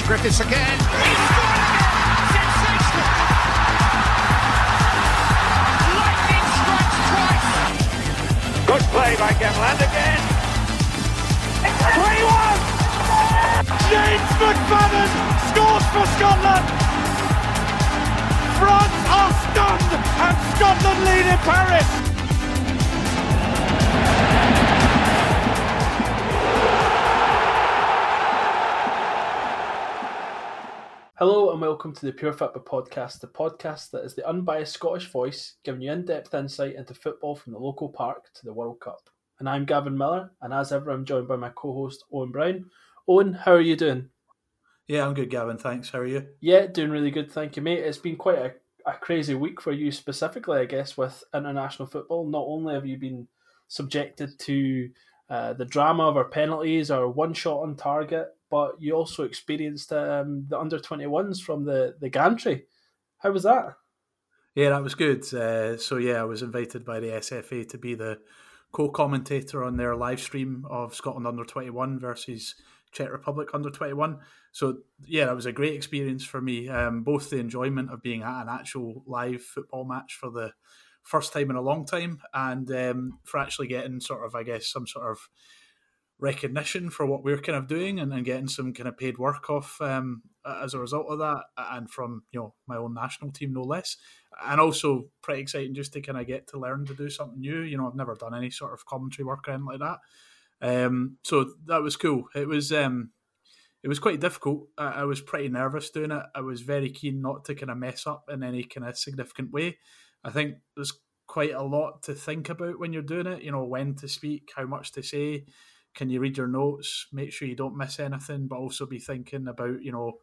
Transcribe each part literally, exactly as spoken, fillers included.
Griffiths again. He's scored again! Sensational! Lightning strikes twice! Good play by Gatland again. three one! James McFadden scores for Scotland! France are stunned and Scotland lead in Paris! Hello and welcome to the Pure Football Podcast, the podcast that is the unbiased Scottish voice, giving you in-depth insight into football from the local park to the World Cup. And I'm Gavin Miller, and as ever I'm joined by my co-host Owen Brown. Owen, how are you doing? Yeah, I'm good, Gavin, thanks. How are you? Yeah, doing really good, thank you, mate. It's been quite a, a crazy week for you specifically, I guess, with international football. Not only have you been subjected to uh, the drama of our penalties, our one shot on target, but you also experienced um, the under twenty-ones from the, the gantry. How was that? Yeah, that was good. Uh, so yeah, I was invited by the S F A to be the co-commentator on their live stream of Scotland under twenty-one versus Czech Republic under twenty-one. So yeah, that was a great experience for me. Um, both the enjoyment of being at an actual live football match for the first time in a long time, and um, for actually getting sort of, I guess, some sort of recognition for what we're kind of doing and, and getting some kind of paid work off um, as a result of that, and from, you know, my own national team no less. And also pretty exciting just to kind of get to learn to do something new. You know, I've never done any sort of commentary work or anything like that. Um, so that was cool. It was um, it was quite difficult. I, I was pretty nervous doing it. I was very keen not to kind of mess up in any kind of significant way. I think there's quite a lot to think about when you're doing it. You know, when to speak, how much to say. Can you read your notes? Make sure you don't miss anything, but also be thinking about, you know,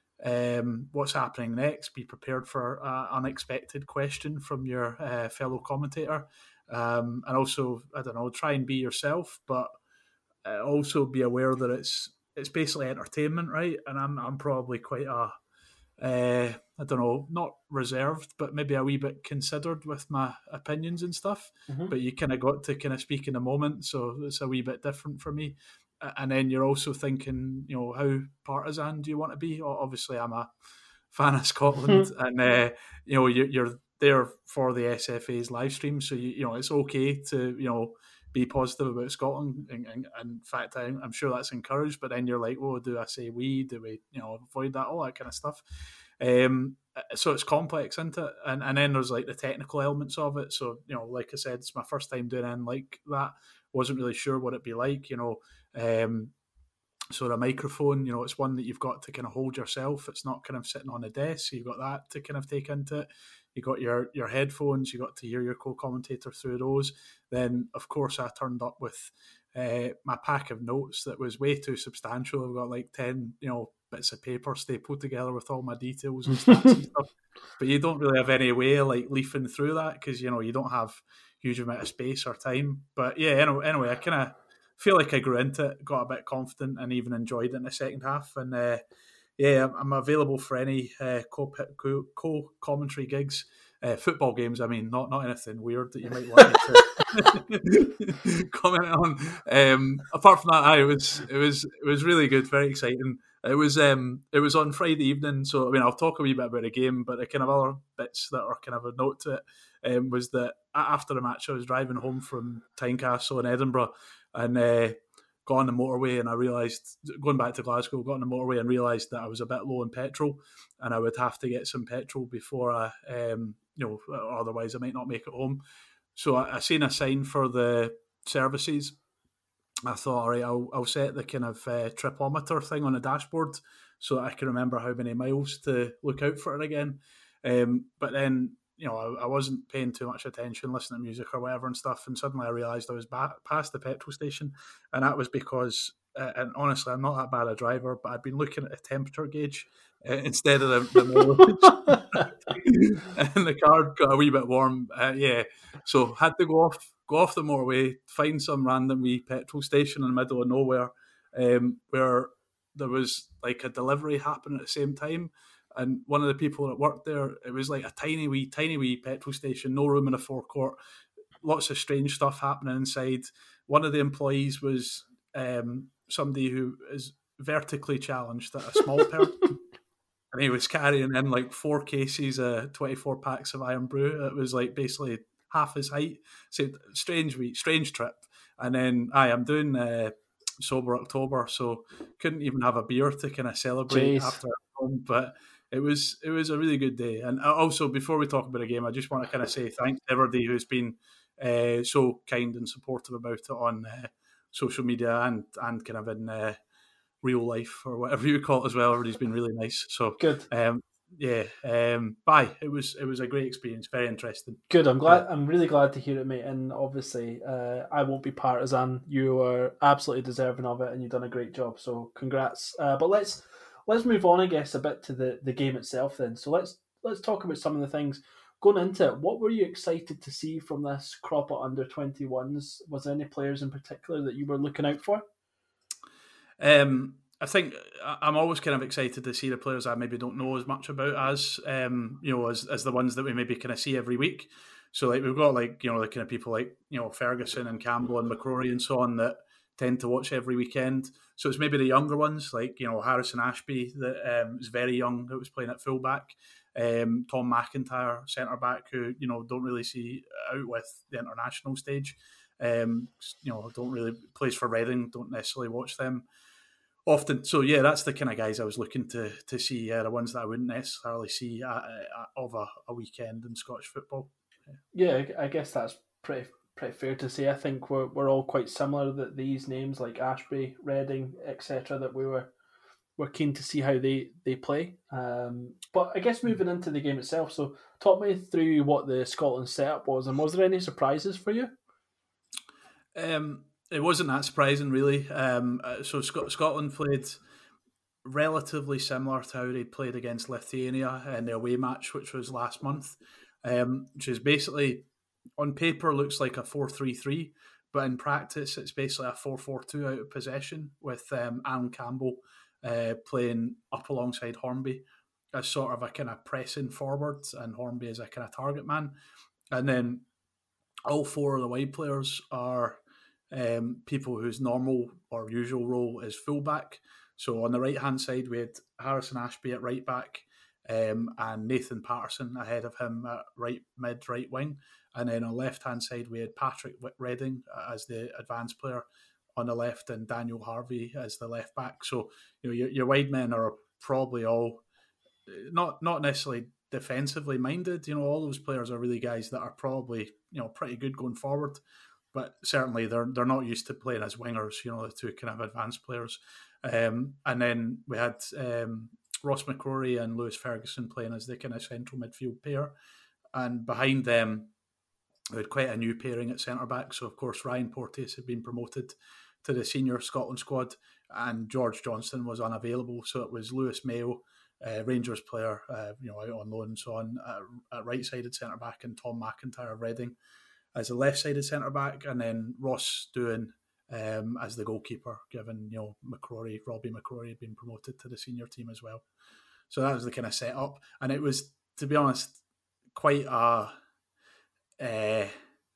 um, what's happening next. Be prepared for an unexpected question from your uh, fellow commentator. Um, and also, I don't know, try and be yourself, but uh, also be aware that it's it's basically entertainment, right? And I'm I'm probably quite a, uh, I don't know, not reserved, but maybe a wee bit considered with my opinions and stuff. Mm-hmm. But you kind of got to kind of speak in the moment, so it's a wee bit different for me. And then you're also thinking, you know, how partisan do you want to be? Obviously, I'm a fan of Scotland, and uh, you know, you're, you're there for the S F A's live stream, so you, you know, it's okay to, you know, be positive about Scotland, and, and, and in fact, I, I'm sure that's encouraged. But then you're like, oh, do I say we? Do we, you know, avoid that? All that kind of stuff. Um, so it's complex, isn't it? And and then there's like the technical elements of it. So, you know, like I said, it's my first time doing anything like that. Wasn't really sure what it'd be like, you know. Um, so the microphone, you know, it's one that you've got to kind of hold yourself. It's not kind of sitting on a desk. So you've got that to kind of take into it. You got your your headphones. You got to hear your co-commentator through those. Then, of course, I turned up with uh, my pack of notes that was way too substantial. I've got like ten, you know, bits of paper stapled together with all my details and stats and stuff. But you don't really have any way of like leafing through that because, you know, you don't have huge amount of space or time. But yeah, anyway, anyway I kind of feel like I grew into it, got a bit confident, and even enjoyed it in the second half. And uh, yeah, I'm available for any uh, co co commentary gigs, uh, football games. I mean, not not anything weird that you might want to comment on. Um, apart from that, I, it was it was it was really good, very exciting. It was um it was on Friday evening, so I mean I'll talk a wee bit about the game, but the kind of other bits that are kind of a note to it um, was that after the match I was driving home from Tynecastle in Edinburgh, and uh, got on the motorway, and I realised, going back to Glasgow, got on the motorway and realised that I was a bit low in petrol, and I would have to get some petrol before I, um, you know, otherwise I might not make it home. So I, I seen a sign for the services. I thought, all right, I'll, I'll set the kind of uh, tripometer thing on the dashboard so that I can remember how many miles to look out for it again. Um, but then, you know, I, I wasn't paying too much attention, listening to music or whatever and stuff, and suddenly I realised I was back past the petrol station, and that was because, uh, and honestly, I'm not that bad a driver, but I'd been looking at the temperature gauge uh, instead of the, the mileage, and the car got a wee bit warm. Uh, yeah, so had to go off. Go off the motorway, find some random wee petrol station in the middle of nowhere, um, where there was like a delivery happening at the same time. And one of the people that worked there, it was like a tiny wee, tiny wee petrol station, no room in a forecourt, lots of strange stuff happening inside. One of the employees was um, somebody who is vertically challenged at a small person. And he was carrying in like four cases of twenty-four packs of Iron Brew. It was like basically half his height. So strange week, strange trip. And then aye, I'm doing uh, Sober October, so couldn't even have a beer to kind of celebrate Jeez. after home. But it was it was a really good day. And also, before we talk about the game, I just want to kind of say thanks to everybody who's been uh, so kind and supportive about it on uh, social media and and kind of in uh, real life or whatever you call it as well. Everybody's been really nice. So Good. Um, yeah, um, bye. It was it was a great experience. Very interesting. Good. I'm glad. I'm really glad to hear it, mate. And obviously, uh, I won't be partisan. You are absolutely deserving of it, and you've done a great job. So, congrats. Uh, but let's let's move on, I guess, a bit to the, the game itself. Then, so let's let's talk about some of the things going into it. What were you excited to see from this crop of under twenty-ones? Was there any players in particular that you were looking out for? Um, I think I'm always kind of excited to see the players I maybe don't know as much about as um, you know as as the ones that we maybe kind of see every week. So like we've got like you know the kind of people like you know Ferguson and Campbell and McCrory and so on that tend to watch every weekend. So it's maybe the younger ones like you know Harrison Ashby that um, is very young that was playing at fullback. Um, Tom McIntyre, centre back, who you know don't really see out with the international stage. Um, you know don't really plays for Reading. Don't necessarily watch them often. So yeah, that's the kind of guys I was looking to to see. Uh, the ones that I wouldn't necessarily see uh, uh, of a, a weekend in Scottish football. Yeah, I guess that's pretty pretty fair to say. I think we're we're all quite similar. That these names like Ashby, Reading, et cetera, that we were we're keen to see how they they play. Um, but I guess moving into the game itself. So talk me through what the Scotland setup was, and was there any surprises for you? Um. It wasn't that surprising, really. Um, so Sc- Scotland played relatively similar to how they played against Lithuania in the away match, which was last month, um, which is basically, on paper, looks like a four three three, but in practice, it's basically a four four two out of possession with um, Aaron Campbell uh, playing up alongside Hornby as sort of a kind of pressing forward and Hornby as a kind of target man. And then all four of the wide players are Um, people whose normal or usual role is fullback. So on the right hand side, we had Harrison Ashby at right back um, and Nathan Patterson ahead of him at right mid, right wing. And then on the left hand side, we had Patrick Reading as the advanced player on the left and Daniel Harvey as the left back. So you know your, your wide men are probably all not not necessarily defensively minded. You know all those players are really guys that are probably you know pretty good going forward. But certainly they're they're not used to playing as wingers, you know, the two kind of advanced players. Um, and then we had um, Ross McCrory and Lewis Ferguson playing as the kind of central midfield pair. And behind them, we had quite a new pairing at centre-back. So, of course, Ryan Porteous had been promoted to the senior Scotland squad and George Johnston was unavailable. So it was Lewis Mayo, uh, Rangers player, uh, you know, out on loan and so on, at, at right-sided centre-back, and Tom McIntyre of Reading as a left-sided centre-back, and then Ross Doohan um, as the goalkeeper, given, you know, McCrory, Robbie McCrory had been promoted to the senior team as well. So that was the kind of setup. And it was, to be honest, quite a, uh,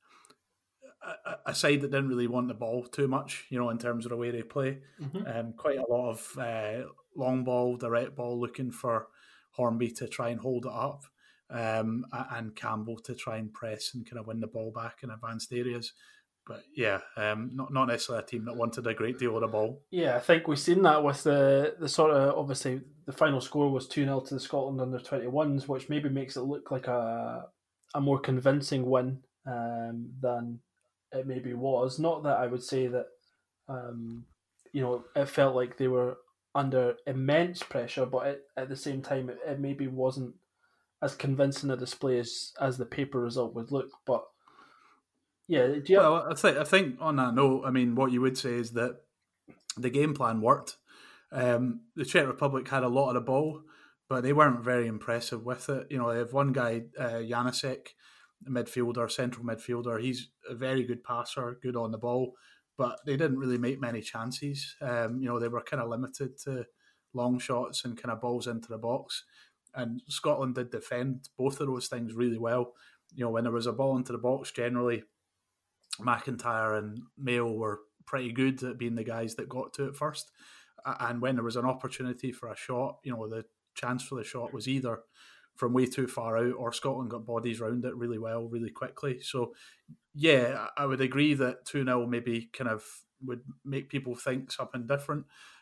a, a side that didn't really want the ball too much, you know, in terms of the way they play. Mm-hmm. Um, quite a lot of uh, long ball, direct ball, looking for Hornby to try and hold it up. Um, and Campbell to try and press and kind of win the ball back in advanced areas. But yeah, um, not not necessarily a team that wanted a great deal of the ball. Yeah, I think we've seen that with the, the sort of, obviously, the final score was two nil to the Scotland under twenty-ones, which maybe makes it look like a a more convincing win um, than it maybe was. Not that I would say that, um, you know, it felt like they were under immense pressure, but it, at the same time, it, it maybe wasn't as convincing a display as, as the paper result would look. But yeah, do you well, I think I think on that note, I mean, what you would say is that the game plan worked. Um, the Czech Republic had a lot of the ball, but they weren't very impressive with it. You know, they have one guy, uh, Janacek, midfielder, central midfielder. He's a very good passer, good on the ball, but they didn't really make many chances. Um, you know, they were kind of limited to long shots and kind of balls into the box. And Scotland did defend both of those things really well. You know, when there was a ball into the box, generally McIntyre and Mayo were pretty good at being the guys that got to it first. and when there was an opportunity for a shot, you know, the chance for the shot was either from way too far out or Scotland got bodies round it really well, really quickly. So, yeah, I would agree that two nil maybe kind of would make people think something different.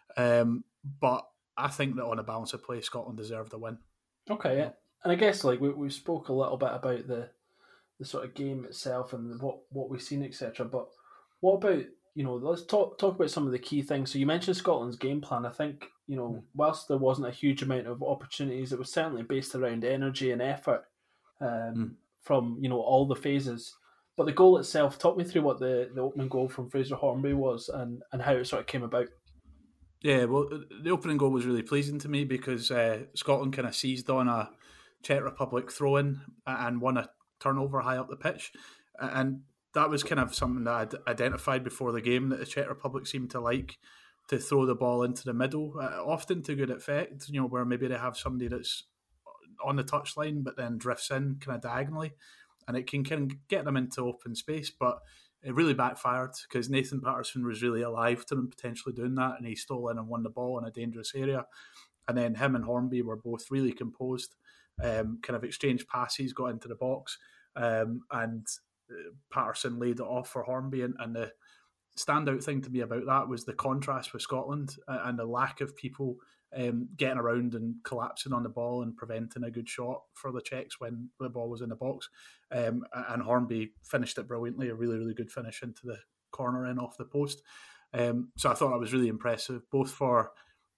Um, but I think that on a balance of play, Scotland deserved a win. Okay, yeah. And I guess like we we spoke a little bit about the the sort of game itself and what, what we've seen, et cetera. But what about, you know, let's talk talk about some of the key things. So you mentioned Scotland's game plan. I think, you know, whilst there wasn't a huge amount of opportunities, it was certainly based around energy and effort um, mm. from, you know, all the phases. But the goal itself, talk me through what the, the opening goal from Fraser Hornby was and, and how it sort of came about. Yeah, well, the opening goal was really pleasing to me because uh, Scotland kind of seized on a Czech Republic throw-in and won a turnover high up the pitch. And that was kind of something that I'd identified before the game, that the Czech Republic seemed to like to throw the ball into the middle, uh, often to good effect, you know, where maybe they have somebody that's on the touchline but then drifts in kind of diagonally, and it can kind of get them into open space. But it really backfired because Nathan Patterson was really alive to them potentially doing that, and he stole in and won the ball in a dangerous area. And then him and Hornby were both really composed, um, kind of exchanged passes, got into the box, um, and Patterson laid it off for Hornby. And, and the standout thing to me about that was the contrast with Scotland and the lack of people um, getting around and collapsing on the ball and preventing a good shot for the Czechs when the ball was in the box. Um, and Hornby finished it brilliantly, a really, really good finish into the corner in off the post. Um, so I thought that was really impressive, both for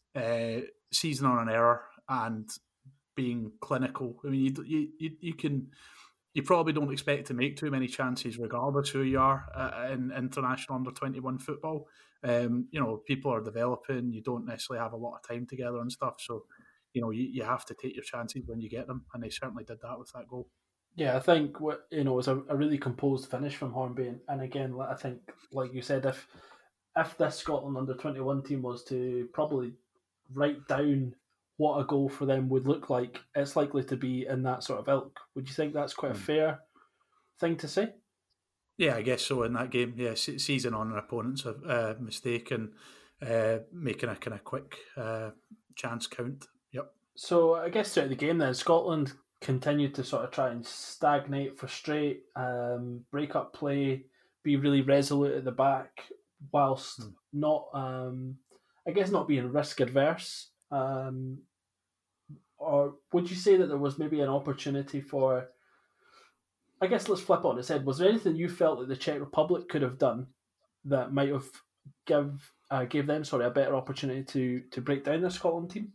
uh, seizing on an error and being clinical. I mean, you you you can you probably don't expect to make too many chances, regardless who you are uh, in international under twenty-one football. Um, you know, people are developing. You don't necessarily have a lot of time together and stuff. So, you know, you, you have to take your chances when you get them, and they certainly did that with that goal. Yeah, I think what you know was a, a really composed finish from Hornby, and, and again, I think, like you said, if if this Scotland under twenty-one team was to probably write down what a goal for them would look like, it's likely to be in that sort of ilk. Would you think that's quite a fair thing to say? Yeah, I guess so. In that game, yeah, seizing on an opponent's uh, mistake and uh, making a kind of quick uh, chance count. Yep. So I guess throughout the game, then Scotland continued to sort of try and stagnate, frustrate, um, break up play, be really resolute at the back, whilst hmm. not, um, I guess, not being risk adverse. Um, or would you say that there was maybe an opportunity for, I guess let's flip it on its head, was there anything you felt that the Czech Republic could have done that might have give, uh, gave them sorry, a better opportunity to, to break down the Scotland team?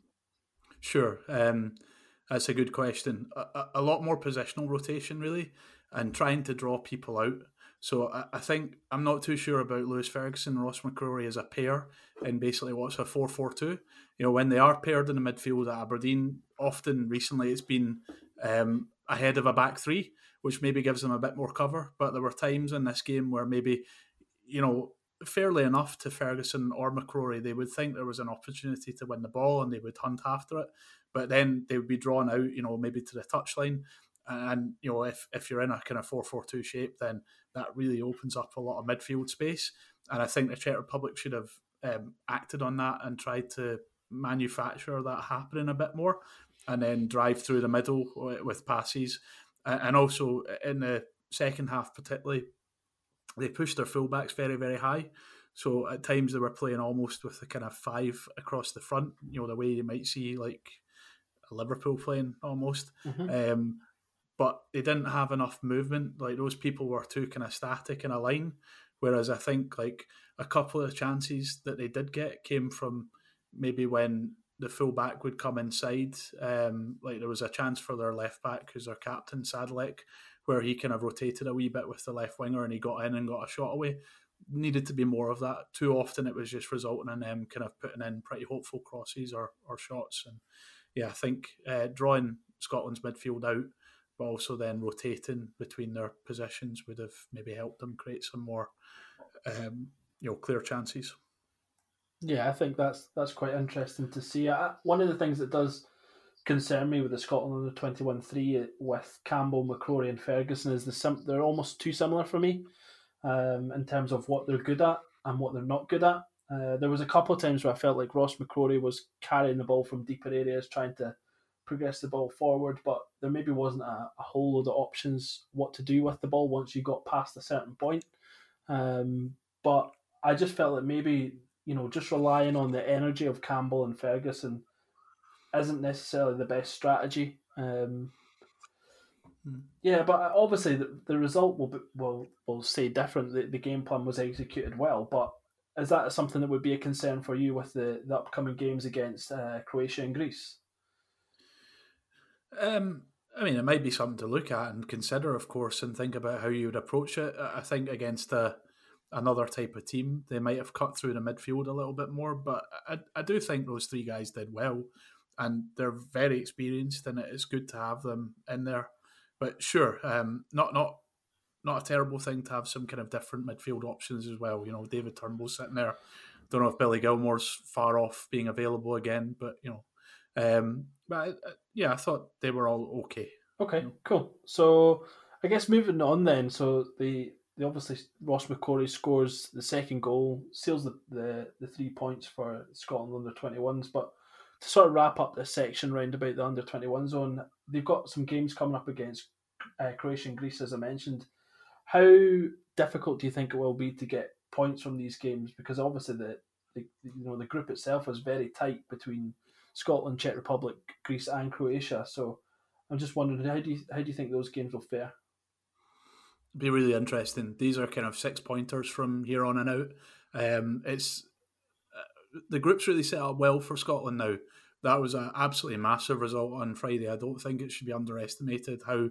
Sure. Um, that's a good question. A, a lot more positional rotation, really, and trying to draw people out. So I, I think, I'm not too sure about Lewis Ferguson and Ross McCrory as a pair in basically what's a four four two. You know, when they are paired in the midfield at Aberdeen, often recently it's been um, ahead of a back three, which maybe gives them a bit more cover. But there were times in this game where maybe, you know, fairly enough to Ferguson or McCrory, they would think there was an opportunity to win the ball and they would hunt after it. But then they would be drawn out, you know, maybe to the touchline. And, you know, if, if you're in a kind of four four two shape, then that really opens up a lot of midfield space. And I think the Czech Republic should have um, acted on that and tried to manufacture that happening a bit more and then drive through the middle with passes. And also in the second half particularly, they pushed their fullbacks very, very high. So at times they were playing almost with the kind of five across the front, you know, the way you might see like Liverpool playing almost. Mm-hmm. Um, but they didn't have enough movement. Like those people were too kind of static in a line. Whereas I think like a couple of chances that they did get came from maybe when the full back would come inside. Um, like there was a chance for their left back, who's their captain, Sadlek, where he kind of rotated a wee bit with the left winger and he got in and got a shot away. Needed to be more of that. Too often it was just resulting in them kind of putting in pretty hopeful crosses or, or shots. And yeah, I think uh, drawing Scotland's midfield out, but also then rotating between their positions would have maybe helped them create some more um, you know, clear chances. Yeah, I think that's that's quite interesting to see. I, one of the things that does concern me with the Scotland under twenty-one three with Campbell, McCrory and Ferguson is the sim- they're almost too similar for me um, in terms of what they're good at and what they're not good at. Uh, there was a couple of times where I felt like Ross McCrory was carrying the ball from deeper areas, trying to progress the ball forward, but there maybe wasn't a, a whole load of options what to do with the ball once you got past a certain point. Um, but I just felt that maybe, you know, just relying on the energy of Campbell and Ferguson isn't necessarily the best strategy. Um, yeah, but obviously the, the result will be, will will say different. The, the game plan was executed well, but is that something that would be a concern for you with the, the upcoming games against uh, Croatia and Greece? Um, I mean, it might be something to look at and consider, of course, and think about how you would approach it. I think against a, another type of team, they might have cut through the midfield a little bit more, but I, I do think those three guys did well, and they're very experienced, and it's good to have them in there. But sure, um, not not not a terrible thing to have some kind of different midfield options as well. You know, David Turnbull's sitting there. Don't know if Billy Gilmore's far off being available again, but you know, um, but I, I, yeah, I thought they were all okay. Okay, you know? Cool. So I guess moving on then. So the the obviously Ross McCrory scores the second goal, seals the the, the three points for Scotland under twenty-ones, but to sort of wrap up this section round about the under twenty-one zone, they've got some games coming up against uh, Croatia and Greece, as I mentioned. How difficult do you think it will be to get points from these games? Because obviously the, the you know the group itself is very tight between Scotland, Czech Republic, Greece, and Croatia. So I'm just wondering, how do you how do you think those games will fare? Be really interesting. These are kind of six pointers from here on and out. Um, it's the group's really set up well for Scotland now. That was an absolutely massive result on Friday. I don't think it should be underestimated how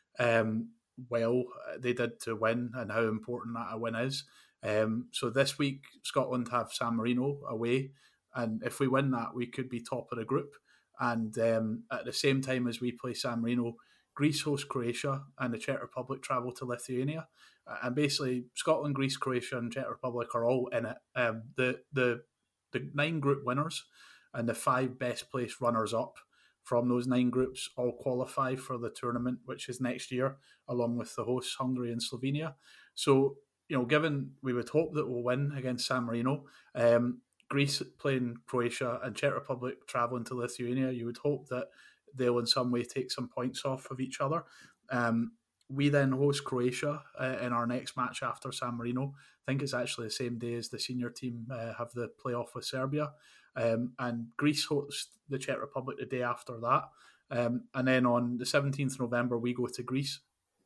um, well they did to win and how important that a win is. Um, so this week, Scotland have San Marino away, and if we win that, we could be top of the group. And um, at the same time as we play San Marino, Greece host Croatia, and the Czech Republic travel to Lithuania. And basically, Scotland, Greece, Croatia, and Czech Republic are all in it. Um, the the The nine group winners and the five best placed runners up from those nine groups all qualify for the tournament, which is next year, along with the hosts Hungary and Slovenia. So, you know, given we would hope that we'll win against San Marino, um, Greece playing Croatia and Czech Republic travelling to Lithuania, you would hope that they'll in some way take some points off of each other. Um, we then host Croatia uh, in our next match after San Marino. I think it's actually the same day as the senior team uh, have the playoff with Serbia. Um, and Greece hosts the Czech Republic the day after that. Um, and then on the seventeenth of November, we go to Greece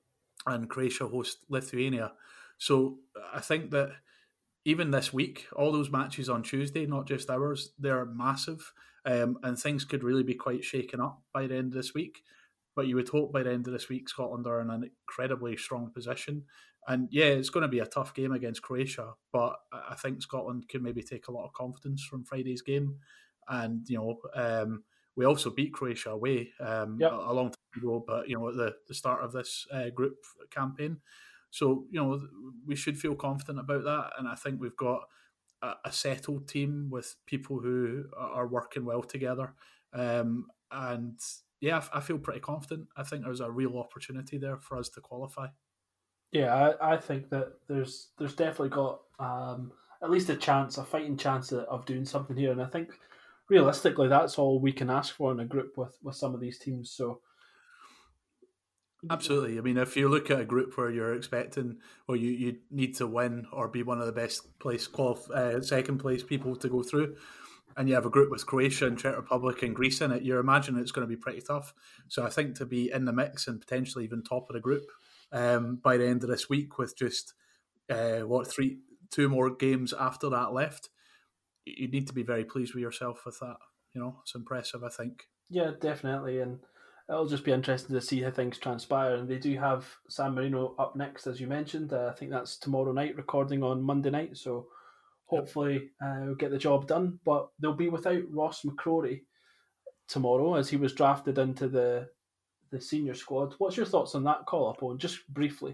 and Croatia host Lithuania. So I think that even this week, all those matches on Tuesday, not just ours, they're massive. Um, and things could really be quite shaken up by the end of this week. But you would hope by the end of this week, Scotland are in an incredibly strong position. And yeah, it's going to be a tough game against Croatia, but I think Scotland can maybe take a lot of confidence from Friday's game. And, you know, um, we also beat Croatia away um, yep. a, a long time ago, but, you know, at the, the start of this uh, group campaign. So, you know, we should feel confident about that. And I think we've got a, a settled team with people who are working well together. Um, and yeah, I feel pretty confident. I think there's a real opportunity there for us to qualify. Yeah, I, I think that there's there's definitely got um, at least a chance, a fighting chance of, of doing something here. And I think realistically, that's all we can ask for in a group with, with some of these teams. So, absolutely. I mean, if you look at a group where you're expecting, or you, you need to win or be one of the best place, qualif- uh, second place people to go through, and you have a group with Croatia and Czech Republic and Greece in it, you're imagining it's going to be pretty tough. So I think to be in the mix and potentially even top of the group um, by the end of this week with just, uh, what, three, two more games after that left, you need to be very pleased with yourself with that. You know, it's impressive, I think. Yeah, definitely. And it'll just be interesting to see how things transpire. And they do have San Marino up next, as you mentioned. Uh, I think that's tomorrow night, recording on Monday night. So hopefully uh, we'll get the job done. But they'll be without Ross McCrory tomorrow, as he was drafted into the the senior squad. What's your thoughts on that call up, Owen? Just briefly.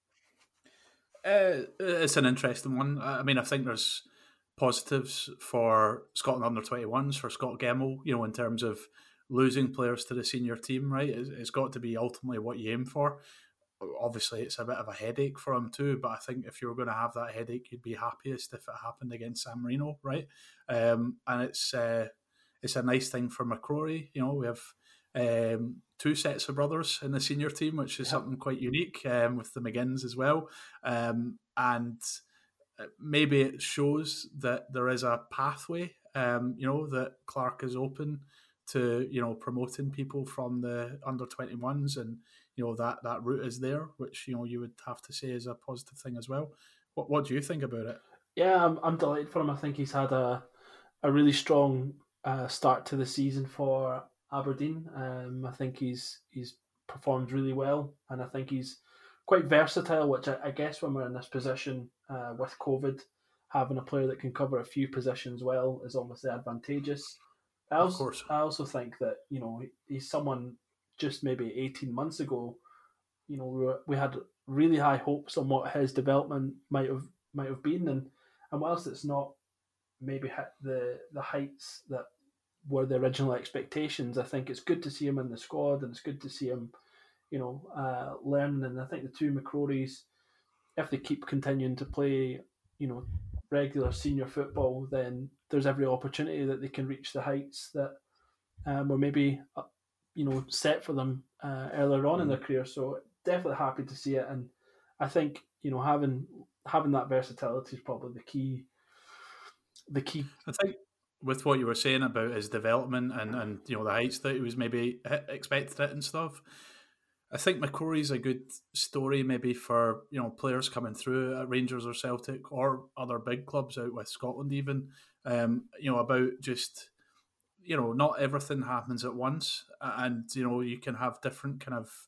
Uh, it's an interesting one. I mean, I think there's positives for Scotland under twenty-ones, for Scott Gemmell, you know, in terms of losing players to the senior team, right? It's got to be ultimately what you aim for. obviously it's a bit of a headache for him too, but I think if you were going to have that headache, you'd be happiest if it happened against San Marino, right? Um, and it's uh, it's a nice thing for McCrory. You know, we have um, two sets of brothers in the senior team, which is yeah. something quite unique, um, with the McGinns as well. Um, and maybe it shows that there is a pathway, um, you know, that Clark is open to, you know, promoting people from the under twenty-ones, and you know that that route is there, which, you know, you would have to say is a positive thing as well. What what do you think about it? Yeah, I'm I'm delighted for him. I think he's had a a really strong uh, start to the season for Aberdeen. Um, I think he's he's performed really well, and I think he's quite versatile. Which I, I guess when we're in this position uh, with COVID, having a player that can cover a few positions well is obviously advantageous. I also, of course. I also think that, you know, he's someone just maybe eighteen months ago, you know, we were, we had really high hopes on what his development might have might have been, and and whilst it's not maybe hit the the heights that were the original expectations, I think it's good to see him in the squad, and it's good to see him, you know, uh, learning. And I think the two McCrorys, if they keep continuing to play, you know, regular senior football, then there's every opportunity that they can reach the heights that um, were maybe, uh, you know, set for them uh, earlier on mm. in their career. So definitely happy to see it, and I think, you know, having having that versatility is probably the key. The key. I think with what you were saying about his development and, and you know the heights that he was maybe expected it and stuff, I think McCrory's a good story maybe for, you know, players coming through at Rangers or Celtic or other big clubs out with Scotland even, um, you know, about just, you know, not everything happens at once, and, you know, you can have different kind of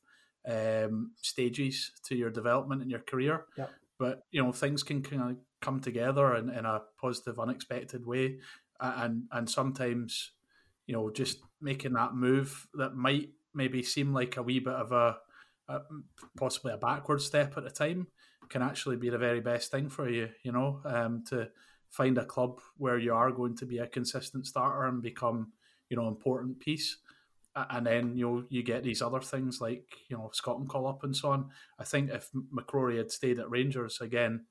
um, stages to your development in your career. Yep. But, you know, things can kind of come together in, in a positive, unexpected way. And, and sometimes, you know, just making that move that might maybe seem like a wee bit of a, a possibly a backward step at the time can actually be the very best thing for you, you know, um, to find a club where you are going to be a consistent starter and become, you know, important piece. And then, you know, you get these other things like, you know, Scotland call up and so on. I think if McCrory had stayed at Rangers again,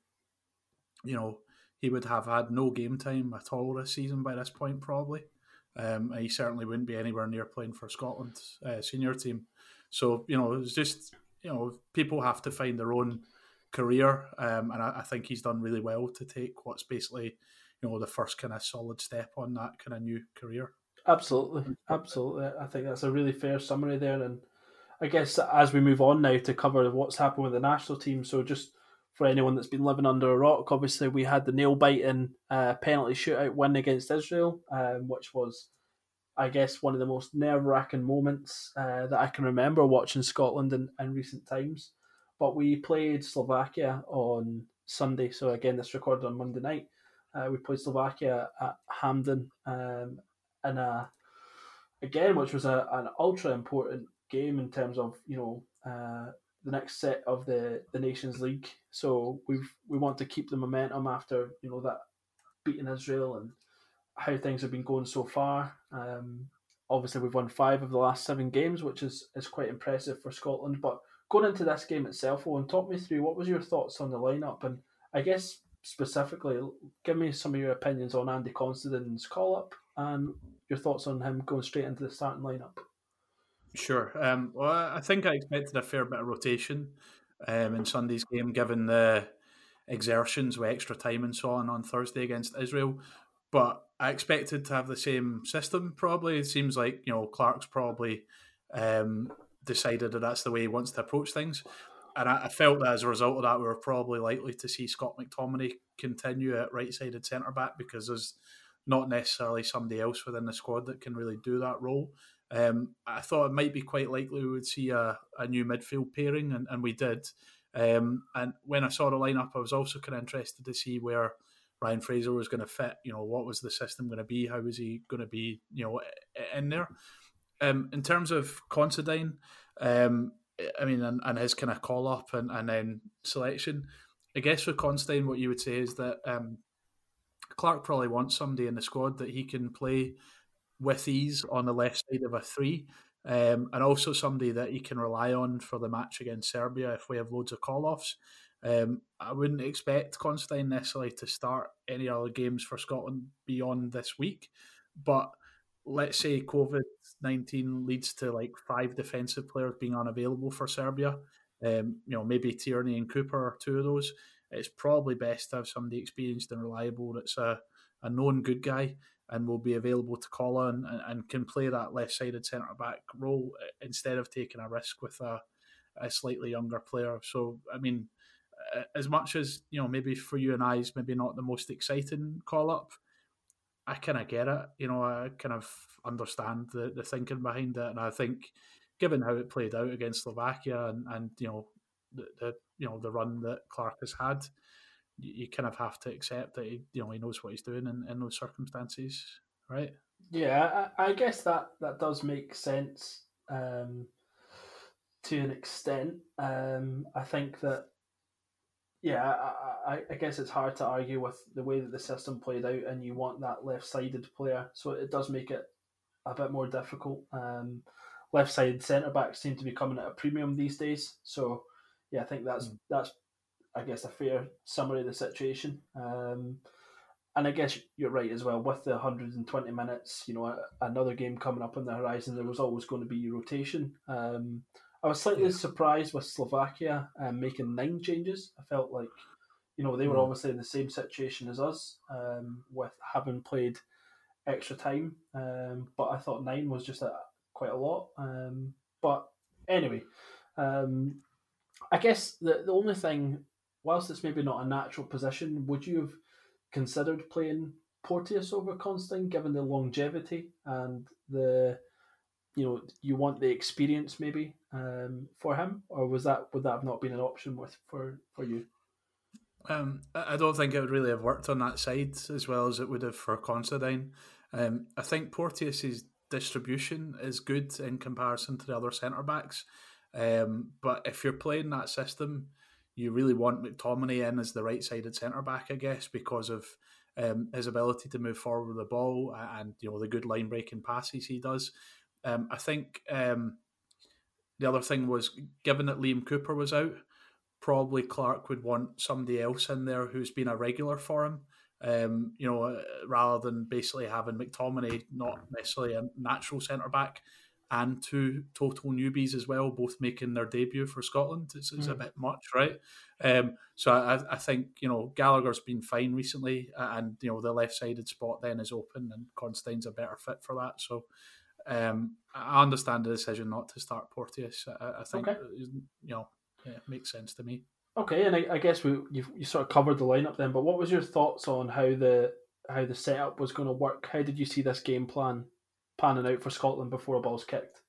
you know, he would have had no game time at all this season by this point, probably. Um, and he certainly wouldn't be anywhere near playing for Scotland's uh, senior team. So, you know, it's just, you know, people have to find their own career. Um, and I, I think he's done really well to take what's basically, you know, the first kind of solid step on that kind of new career. Absolutely. Absolutely. I think that's a really fair summary there. And I guess as we move on now to cover what's happened with the national team, so just for anyone that's been living under a rock, obviously we had the nail-biting uh, penalty shootout win against Israel, um, which was, I guess, one of the most nerve-wracking moments uh, that I can remember watching Scotland in, in recent times. But we played Slovakia on Sunday, so again, this recorded on Monday night. Uh, we played Slovakia at Hampden, um, in a, again, which was a, an ultra-important game in terms of, you know, uh, the next set of the, the Nations League. So we've we want to keep the momentum after, you know, that beating Israel and how things have been going so far. Um, obviously, we've won five of the last seven games, which is, is quite impressive for Scotland. But going into this game itself, Owen, talk me through what was your thoughts on the lineup, and I guess specifically, give me some of your opinions on Andy Considine's call-up and your thoughts on him going straight into the starting lineup. Sure. Um, well, I think I expected a fair bit of rotation um, in Sunday's game, given the exertions with extra time and so on on Thursday against Israel. But I expected to have the same system, probably. It seems like, you know, Clark's probably um, decided that that's the way he wants to approach things. And I, I felt that as a result of that, we were probably likely to see Scott McTominay continue at right-sided centre-back, because there's not necessarily somebody else within the squad that can really do that role. Um, I thought it might be quite likely we would see a, a new midfield pairing, and, and we did. Um, and when I saw the lineup, I was also kind of interested to see where Ryan Fraser was going to fit. You know, what was the system going to be? How was he going to be, you know, in there? Um, in terms of Considine, um, I mean, and, and his kind of call up and, and then selection, I guess with Considine, what you would say is that um, Clark probably wants somebody in the squad that he can play with ease on the left side of a three. um, and also somebody that you can rely on for the match against Serbia if we have loads of call-offs. Um, I wouldn't expect Constantine necessarily to start any other games for Scotland beyond this week, but let's say COVID nineteen leads to like five defensive players being unavailable for Serbia. Um, you know, maybe Tierney and Cooper are two of those. It's probably best to have somebody experienced and reliable that's a, a known good guy and will be available to call on and, and can play that left-sided centre-back role instead of taking a risk with a, a slightly younger player. So, I mean, as much as, you know, maybe for you and I is maybe not the most exciting call-up, I kind of get it. You know, I kind of understand the, the thinking behind it. And I think given how it played out against Slovakia and, and you know, the, the you know the run that Clark has had, you, you kind of have to accept that he, you know, he knows what he's doing in, in those circumstances, right? Yeah, I, I guess that, that does make sense um, to an extent. Um, I think that, yeah, I, I, I guess it's hard to argue with the way that the system played out, and you want that left-sided player, so it does make it a bit more difficult. Um, left-sided centre-backs seem to be coming at a premium these days, so yeah, I think that's mm. that's I guess a fair summary of the situation. Um, and I guess you're right as well with the one hundred twenty minutes. You know, a, another game coming up on the horizon. There was always going to be rotation. Um, I was slightly yeah. surprised with Slovakia um, making nine changes. I felt like, you know, they were mm. obviously in the same situation as us um, with having played extra time. Um, but I thought nine was just a, quite a lot. Um, but anyway, um, I guess the, the only thing, whilst it's maybe not a natural position, would you have considered playing Porteous over Constantine, given the longevity and the, you know, you want the experience maybe um, for him, or was that would that have not been an option with for, for you? Um, I don't think it would really have worked on that side as well as it would have for Constantine. Um, I think Porteous's distribution is good in comparison to the other centre backs, um, but if you're playing that system, you really want McTominay in as the right-sided centre back, I guess, because of um, his ability to move forward with the ball and, you know, the good line breaking passes he does. Um, I think um, the other thing was, given that Liam Cooper was out, probably Clark would want somebody else in there who's been a regular for him. Um, you know, rather than basically having McTominay, not necessarily a natural centre back, and two total newbies as well, both making their debut for Scotland. It's, it's mm. a bit much, right? Um, so I, I think, you know, Gallagher's been fine recently, and, you know, the left-sided spot then is open, and Constantine's a better fit for that. So um, I understand the decision not to start Porteous. I, I think, okay. you know, yeah, it makes sense to me. Okay, and I, I guess we you've, you sort of covered the lineup then, but what was your thoughts on how the how the setup was going to work? How did you see this game plan panning out for Scotland before a ball's kicked?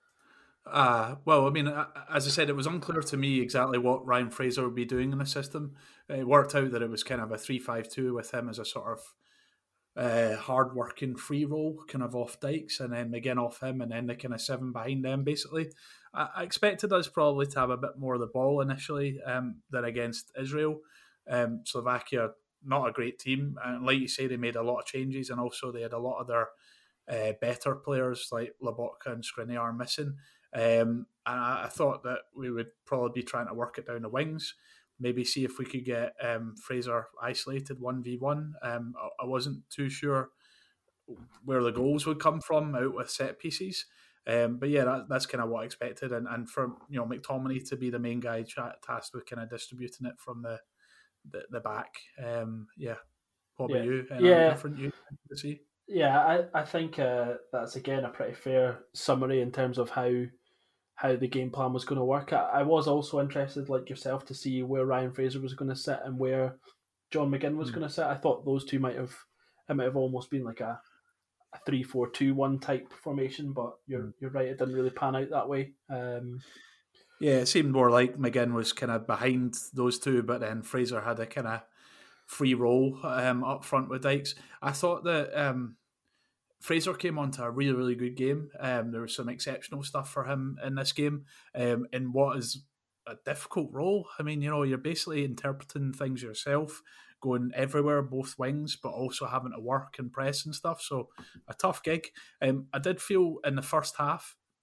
Uh, well, I mean, as I said, it was unclear to me exactly what Ryan Fraser would be doing in the system. It worked out that it was kind of a three five two with him as a sort of uh, hard-working free roll, kind of off Dykes, and then McGinn off him, and then the kind of seven behind them, basically. I, I expected us probably to have a bit more of the ball initially um, than against Israel. Um, Slovakia, not a great team, and like you say, they made a lot of changes, and also they had a lot of their uh, better players like Lobotka and Skriniar missing. Um, and I, I thought that we would probably be trying to work it down the wings, maybe see if we could get um, Fraser isolated one v one. Um, I, I wasn't too sure where the goals would come from out with set pieces. Um, but yeah, that, that's kind of what I expected. And, and for, you know, McTominay to be the main guy tasked with kind of distributing it from the the, the back. Um, yeah. What about yeah. you? Any yeah. different you to see? Yeah, I, I think uh, that's, again, a pretty fair summary in terms of how how the game plan was going to work. I, I was also interested, like yourself, to see where Ryan Fraser was going to sit and where John McGinn was mm. going to sit. I thought those two might have, it might have almost been like a, a three four two one type formation, but you're mm. you're right, it didn't really pan out that way. Um, yeah, it seemed more like McGinn was kind of behind those two, but then Fraser had a kind of free roll um, up front with Dykes. I thought that um, Fraser came onto a really, really good game. Um, there was some exceptional stuff for him in this game um, in what is a difficult role. I mean, you know, you're basically interpreting things yourself, going everywhere, both wings, but also having to work and press and stuff. So a tough gig. Um, I did feel in the first half,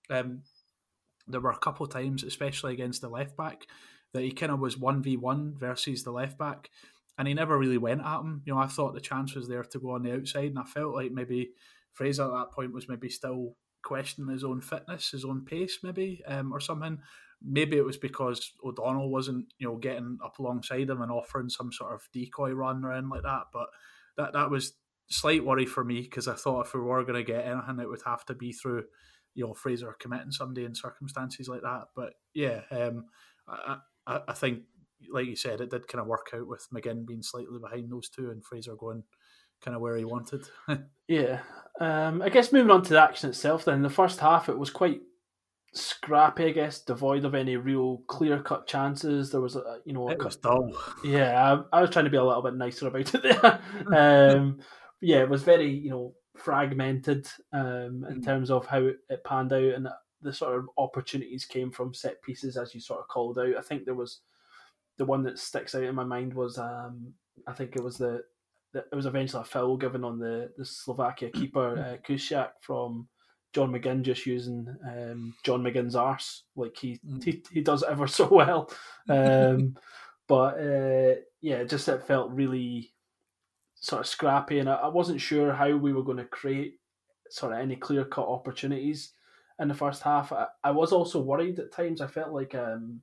um, there were a couple of times, especially against the left back, that he kind of was one v one versus the left back, and he never really went at him. You know, I thought the chance was there to go on the outside, and I felt like maybe Fraser at that point was maybe still questioning his own fitness, his own pace, maybe, um, or something. Maybe it was because O'Donnell wasn't, you know, getting up alongside him and offering some sort of decoy run or anything like that. But that that was slight worry for me, because I thought if we were going to get anything, it would have to be through, you know, Fraser committing somebody in circumstances like that. But yeah, um, I, I, I think, like you said, it did kind of work out with McGinn being slightly behind those two and Fraser going kind of where he wanted. Yeah. Um, I guess moving on to the action itself then, the first half, it was quite scrappy, I guess, devoid of any real clear-cut chances. There was, a, you know... A it was dull. Yeah, I, I was trying to be a little bit nicer about it there. um, yeah, it was very, you know, fragmented um, in mm. terms of how it panned out, and the sort of opportunities came from set pieces, as you sort of called out. I think there was... The one that sticks out in my mind was, um, I think it was the, the... It was eventually a foul given on the, the Slovakia keeper, uh, Kusiak, from... John McGinn, just using um, John McGinn's arse like he, mm. he he does ever so well. Um, but uh, yeah, just it felt really sort of scrappy, and I, I wasn't sure how we were going to create sort of any clear cut opportunities in the first half. I, I was also worried at times. I felt like um,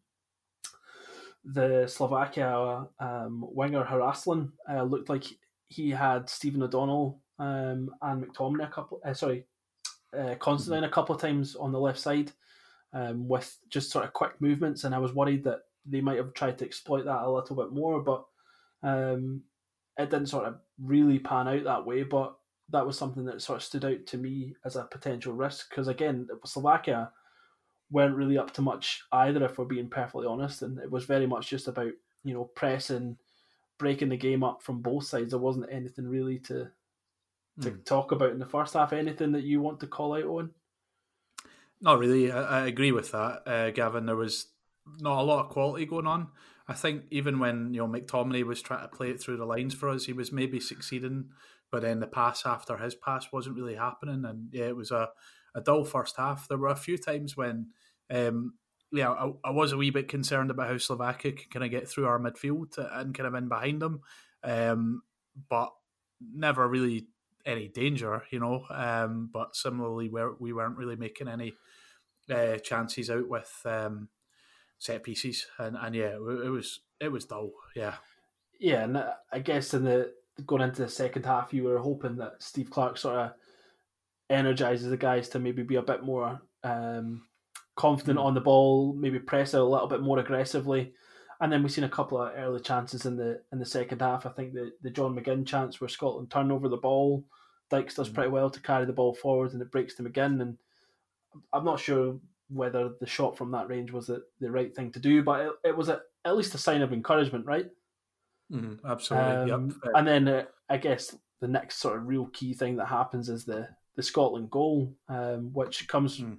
the Slovakia um, winger Haraslin uh, looked like he had Stephen O'Donnell um, and McTominay a couple. Uh, sorry. Uh, Constantine a couple of times on the left side um, with just sort of quick movements, and I was worried that they might have tried to exploit that a little bit more, but um, it didn't sort of really pan out that way. But that was something that sort of stood out to me as a potential risk, because again, Slovakia weren't really up to much either, if we're being perfectly honest, and it was very much just about, you know, pressing, breaking the game up from both sides. There wasn't anything really to to mm. talk about in the first half. Anything that you want to call out on? Not really. I, I agree with that, uh, Gavin. There was not a lot of quality going on. I think even when, you know, McTominay was trying to play it through the lines for us, he was maybe succeeding, but then the pass after his pass wasn't really happening. And yeah, it was a, a dull first half. There were a few times when, um, yeah, I, I was a wee bit concerned about how Slovakia could kind of get through our midfield and kind of in behind them, um, but never really any danger, you know. Um, but similarly, we're, we weren't really making any uh, chances out with um, set pieces, and, and yeah, it, it was it was dull. Yeah, yeah, and I guess in the going into the second half, you were hoping that Steve Clarke sort of energizes the guys to maybe be a bit more um, confident mm-hmm. on the ball, maybe press it a little bit more aggressively. And then we've seen a couple of early chances in the in the second half. I think the, the John McGinn chance where Scotland turn over the ball, Dykes does pretty well to carry the ball forward, and it breaks to McGinn. And I'm not sure whether the shot from that range was the, the right thing to do, but it, it was a, at least a sign of encouragement, right? Mm-hmm, absolutely. Um, yep. And then uh, I guess the next sort of real key thing that happens is the, the Scotland goal, um, which comes mm.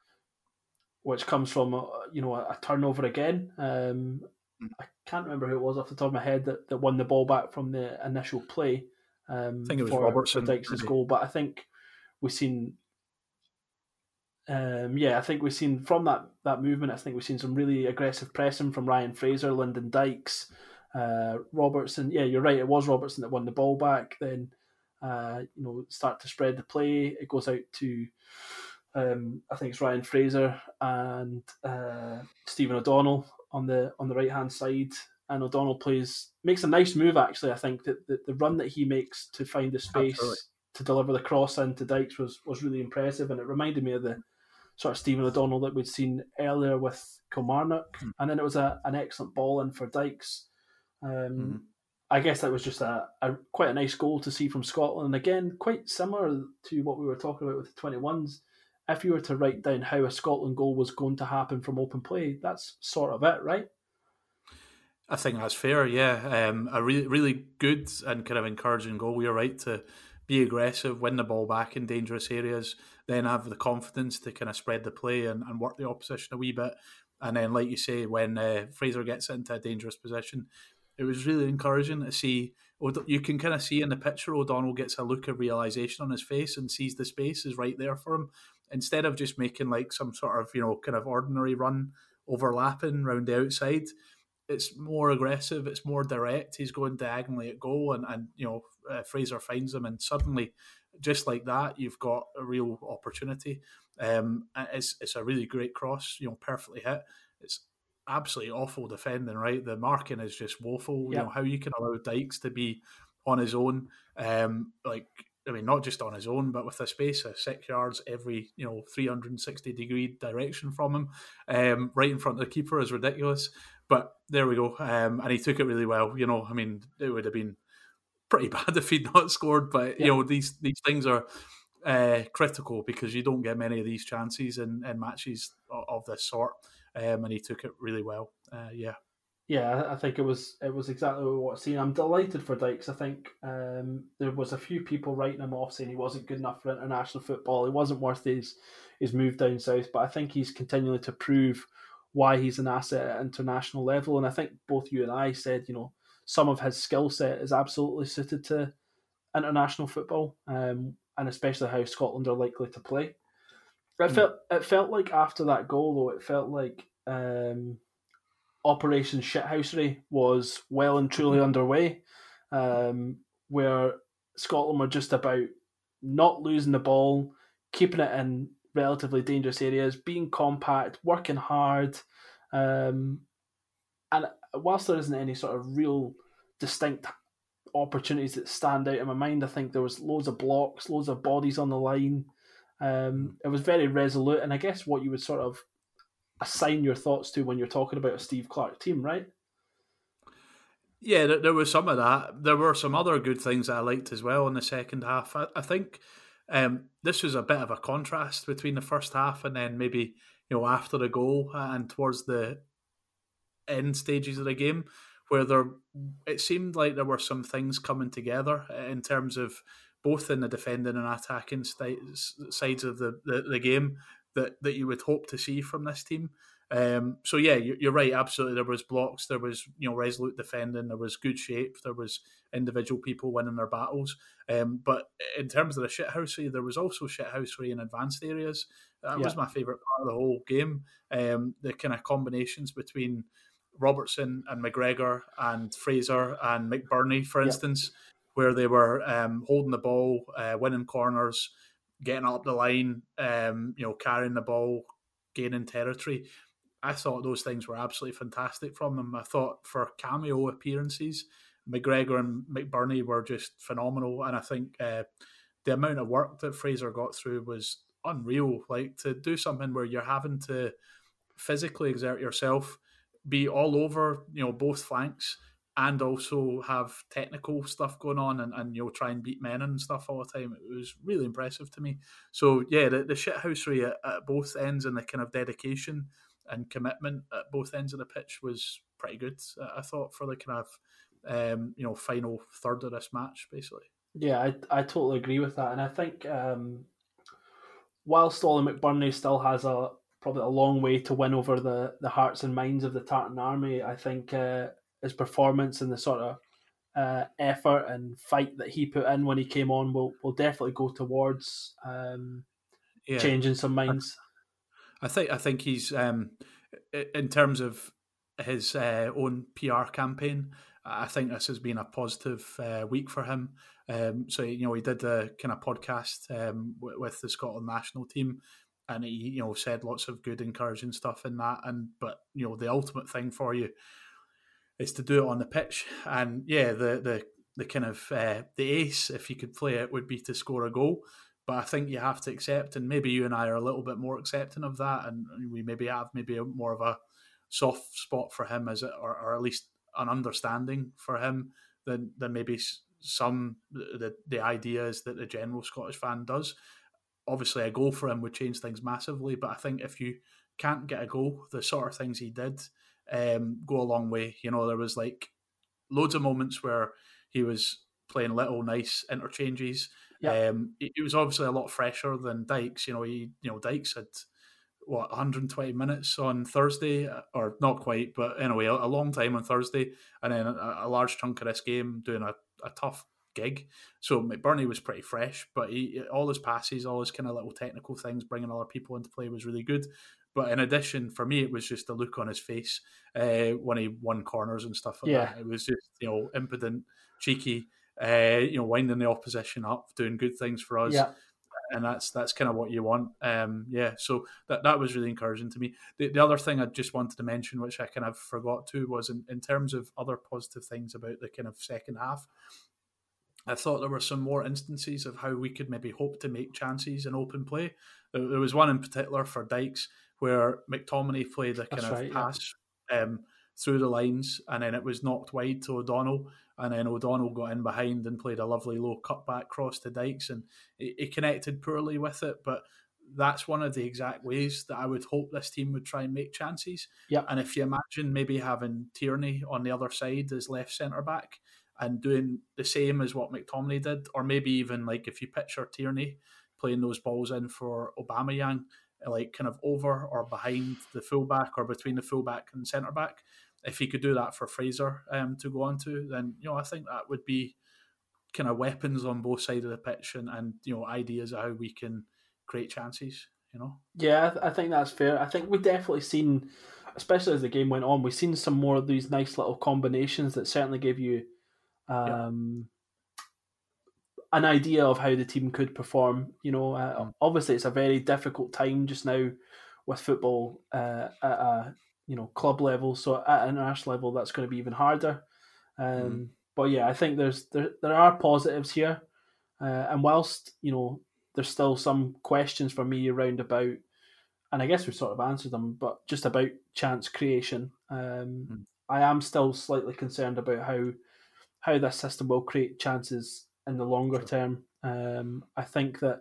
which comes from uh, you know a, a turnover again. Um, I can't remember who it was off the top of my head that, that won the ball back from the initial play. Um, I think it was for, Robertson. For Dykes' goal, but I think we've seen, um, yeah, I think we've seen from that, that movement, I think we've seen some really aggressive pressing from Ryan Fraser, Lyndon Dykes, uh, Robertson. Yeah, you're right, it was Robertson that won the ball back. Then, uh, you know, start to spread the play. It goes out to, um, I think it's Ryan Fraser and uh, Stephen O'Donnell on the on the right hand side, and O'Donnell plays makes a nice move actually. I think that the, the run that he makes to find the space Absolutely. to deliver the cross into Dykes was was really impressive, and it reminded me of the sort of Stephen O'Donnell that we'd seen earlier with Kilmarnock, mm. and then it was a, an excellent ball in for Dykes. Um, mm. I guess that was just a, a quite a nice goal to see from Scotland, and again quite similar to what we were talking about with the twenty-ones. If you were to write down how a Scotland goal was going to happen from open play, that's sort of it, right? I think that's fair, yeah. Um, a really, really good and kind of encouraging goal. You're right to be aggressive, win the ball back in dangerous areas, then have the confidence to kind of spread the play and, and work the opposition a wee bit. And then, like you say, when uh, Fraser gets into a dangerous position, it was really encouraging to see you can kind of see in the picture O'Donnell gets a look of realisation on his face and sees the space is right there for him. Instead of just making like some sort of, you know, kind of ordinary run overlapping round the outside, it's more aggressive, it's more direct. He's going diagonally at goal, and, and you know, uh, Fraser finds him, and suddenly, just like that, you've got a real opportunity. Um, it's it's a really great cross, you know, perfectly hit. It's absolutely awful defending, right? The marking is just woeful. Yeah. You know, how you can allow Dykes to be on his own, um, like, I mean, not just on his own, but with a space of six yards every, you know, three hundred sixty degree direction from him, um, right in front of the keeper is ridiculous. But there we go. Um, and he took it really well. You know, I mean, it would have been pretty bad if he'd not scored, but, yeah. you know, these, these things are uh, critical because you don't get many of these chances in, in matches of, of this sort. Um, and he took it really well. Uh, yeah. Yeah, I think it was it was exactly what I've seen. I'm delighted for Dykes. I think um, there was a few people writing him off saying he wasn't good enough for international football. He wasn't worth his, his move down south, but I think he's continuing to prove why he's an asset at international level. And I think both you and I said, you know, some of his skill set is absolutely suited to international football, um, and especially how Scotland are likely to play. It felt it felt like after that goal, though, it felt like um, Operation Shithousery was well and truly underway, um, where Scotland were just about not losing the ball, keeping it in relatively dangerous areas, being compact, working hard, um, and whilst there isn't any sort of real distinct opportunities that stand out in my mind, I think there was loads of blocks, loads of bodies on the line. Um, it was very resolute, and I guess what you would sort of assign your thoughts to when you're talking about a Steve Clarke team, right? Yeah, there, there was some of that. There were some other good things that I liked as well in the second half. I, I think um, this was a bit of a contrast between the first half and then maybe, you know, after the goal and towards the end stages of the game, where there it seemed like there were some things coming together in terms of both in the defending and attacking sides of the, the, the game that, that you would hope to see from this team. Um, so yeah, you're right. Absolutely, there was blocks, there was, you know, resolute defending, there was good shape, there was individual people winning their battles. Um, but in terms of the shithousery, there was also shithousery in advanced areas. That yeah. was my favourite part of the whole game. Um, the kind of combinations between Robertson and McGregor and Fraser and McBurney, for instance. Yeah. Where they were um, holding the ball, uh, winning corners, getting up the line, um, you know, carrying the ball, gaining territory. I thought those things were absolutely fantastic from them. I thought for cameo appearances, McGregor and McBurney were just phenomenal. And I think uh, the amount of work that Fraser got through was unreal. Like, to do something where you're having to physically exert yourself, be all over, you know, both flanks, and also have technical stuff going on and, and you know, try and beat men and stuff all the time. It was really impressive to me. So yeah, the, the shithousery at, at both ends and the kind of dedication and commitment at both ends of the pitch was pretty good, I thought, for the kind of um, you know, final third of this match, basically. Yeah, I I totally agree with that. And I think um, whilst Ollie McBurney still has a probably a long way to win over the, the hearts and minds of the Tartan Army, I think uh, his performance and the sort of uh, effort and fight that he put in when he came on will, will definitely go towards um, yeah. changing some minds. I think I think he's um, in terms of his uh, own P R campaign, I think this has been a positive uh, week for him. Um, so you know, he did a kind of podcast um, with, with the Scotland national team, and he you know said lots of good, encouraging stuff in that. And but you know, the ultimate thing for you is to do it on the pitch. And yeah, the the the kind of uh, the ace, if you could play it, would be to score a goal. But I think you have to accept, and maybe you and I are a little bit more accepting of that, and we maybe have maybe a, more of a soft spot for him, as it, or, or at least an understanding for him than than maybe some the the idea is that the general Scottish fan does. Obviously, a goal for him would change things massively, but I think if you can't get a goal, the sort of things he did um, go a long way. You know, there was like loads of moments where he was playing little nice interchanges. Yeah. Um, it, it was obviously a lot fresher than Dykes. You know, he you know Dykes had what one hundred twenty minutes on Thursday, or not quite, but anyway, a, a long time on Thursday, and then a, a large chunk of this game doing a a tough gig. So McBurney was pretty fresh, but he, all his passes, all his kind of little technical things, bringing other people into play was really good. But in addition, for me, it was just the look on his face uh, when he won corners and stuff like Yeah. that. It was just, you know, impudent, cheeky, uh, you know, winding the opposition up, doing good things for us. Yeah. And that's that's kind of what you want. Um, yeah, so that that was really encouraging to me. The, the other thing I just wanted to mention, which I kind of forgot to, was in, in terms of other positive things about the kind of second half, I thought there were some more instances of how we could maybe hope to make chances in open play. There, there was one in particular for Dykes where McTominay played a kind That's of right, pass yeah. um, through the lines, and then it was knocked wide to O'Donnell, and then O'Donnell got in behind and played a lovely low cutback cross to Dykes, and he, he connected poorly with it, but that's one of the exact ways that I would hope this team would try and make chances. Yep. And if you imagine maybe having Tierney on the other side as left centre-back and doing the same as what McTominay did, or maybe even like if you picture Tierney playing those balls in for Aubameyang, like kind of over or behind the fullback or between the fullback and centre-back, if he could do that for Fraser um, to go on to, then, you know, I think that would be kind of weapons on both sides of the pitch and, and you know, ideas of how we can create chances, you know. Yeah, I think that's fair. I think we've definitely seen, especially as the game went on, we've seen some more of these nice little combinations that certainly give you um, yeah. an idea of how the team could perform. You know, uh, mm. obviously it's a very difficult time just now with football uh, at a you know club level, so at international level that's going to be even harder. Um, mm. But yeah, I think there's there there are positives here, uh, and whilst you know. There's still some questions for me around about, and I guess we've sort of answered them, but just about chance creation. Um, mm. I am still slightly concerned about how how this system will create chances in the longer sure. term. Um, I think that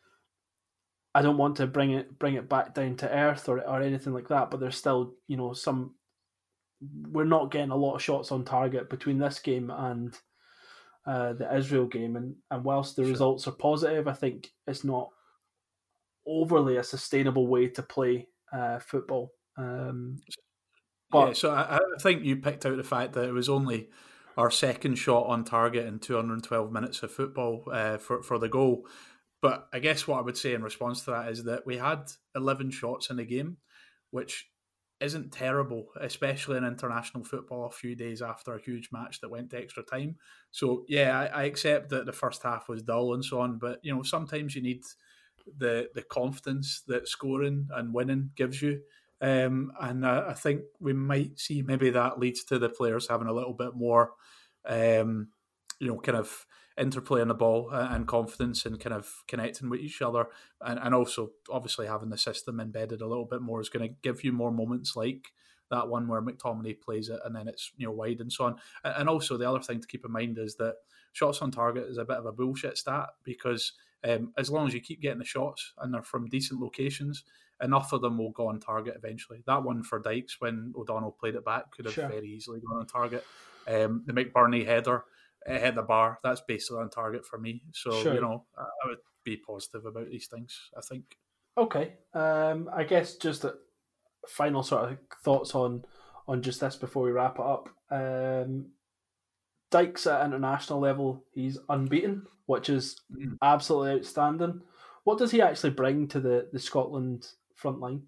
I don't want to bring it bring it back down to earth or or anything like that, but there's still you know some. We're not getting a lot of shots on target between this game and. Uh, the Israel game, and, and whilst the sure. results are positive, I think it's not overly a sustainable way to play uh, football. Um, but yeah, so I, I think you picked out the fact that it was only our second shot on target in two hundred twelve minutes of football uh, for, for the goal. But I guess what I would say in response to that is that we had eleven shots in the game, which isn't terrible, especially in international football a few days after a huge match that went to extra time. So yeah, I, I accept that the first half was dull and so on, but you know, sometimes you need the the confidence that scoring and winning gives you. Um, and I, I think we might see maybe that leads to the players having a little bit more, um, you know, kind of interplay on the ball and confidence and kind of connecting with each other, and, and also obviously having the system embedded a little bit more is going to give you more moments like that one where McTominay plays it and then it's you know wide and so on. And also the other thing to keep in mind is that shots on target is a bit of a bullshit stat because um, as long as you keep getting the shots and they're from decent locations, enough of them will go on target eventually. That one for Dykes when O'Donnell played it back could have sure. very easily gone on target. Um, the McBurney header it hit the bar. That's basically on target for me. So, sure. you know, I would be positive about these things, I think. Okay. Um, I guess just a final sort of thoughts on, on just this before we wrap it up. Um, Dykes at international level, he's unbeaten, which is mm. absolutely outstanding. What does he actually bring to the, the Scotland front line?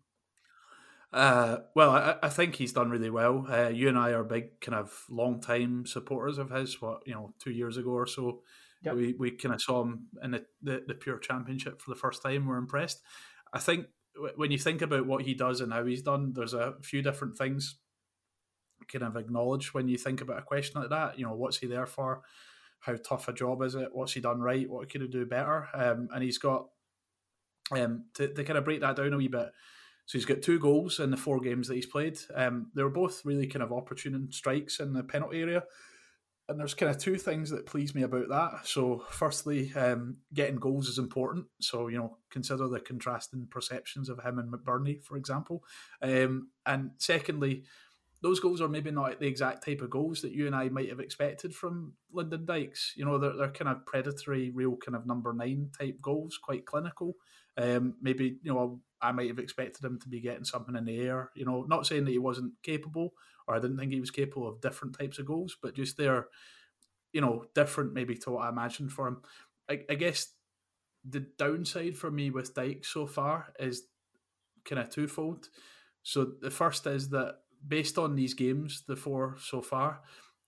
Uh, well, I, I think he's done really well. Uh, you and I are big kind of long-time supporters of his. What you know, two years ago or so, yep. we we kind of saw him in the, the the pure championship for the first time. We're impressed. I think w- when you think about what he does and how he's done, there's a few different things kind of acknowledge when you think about a question like that. You know, what's he there for? How tough a job is it? What's he done right? What could he do better? Um, and he's got um to to kind of break that down a wee bit. So he's got two goals in the four games that he's played. Um, they were both really kind of opportune strikes in the penalty area. And there's kind of two things that please me about that. So firstly, um, getting goals is important. So, you know, consider the contrasting perceptions of him and McBurney, for example. Um, and secondly, those goals are maybe not the exact type of goals that you and I might have expected from Lyndon Dykes. You know, they're, they're kind of predatory, real kind of number nine type goals, quite clinical. Um, maybe, you know, I might have expected him to be getting something in the air. You know, not saying that he wasn't capable or I didn't think he was capable of different types of goals, but just their you know, different maybe to what I imagined for him. I, I guess the downside for me with Dykes so far is kind of twofold. So the first is that based on these games, the four so far,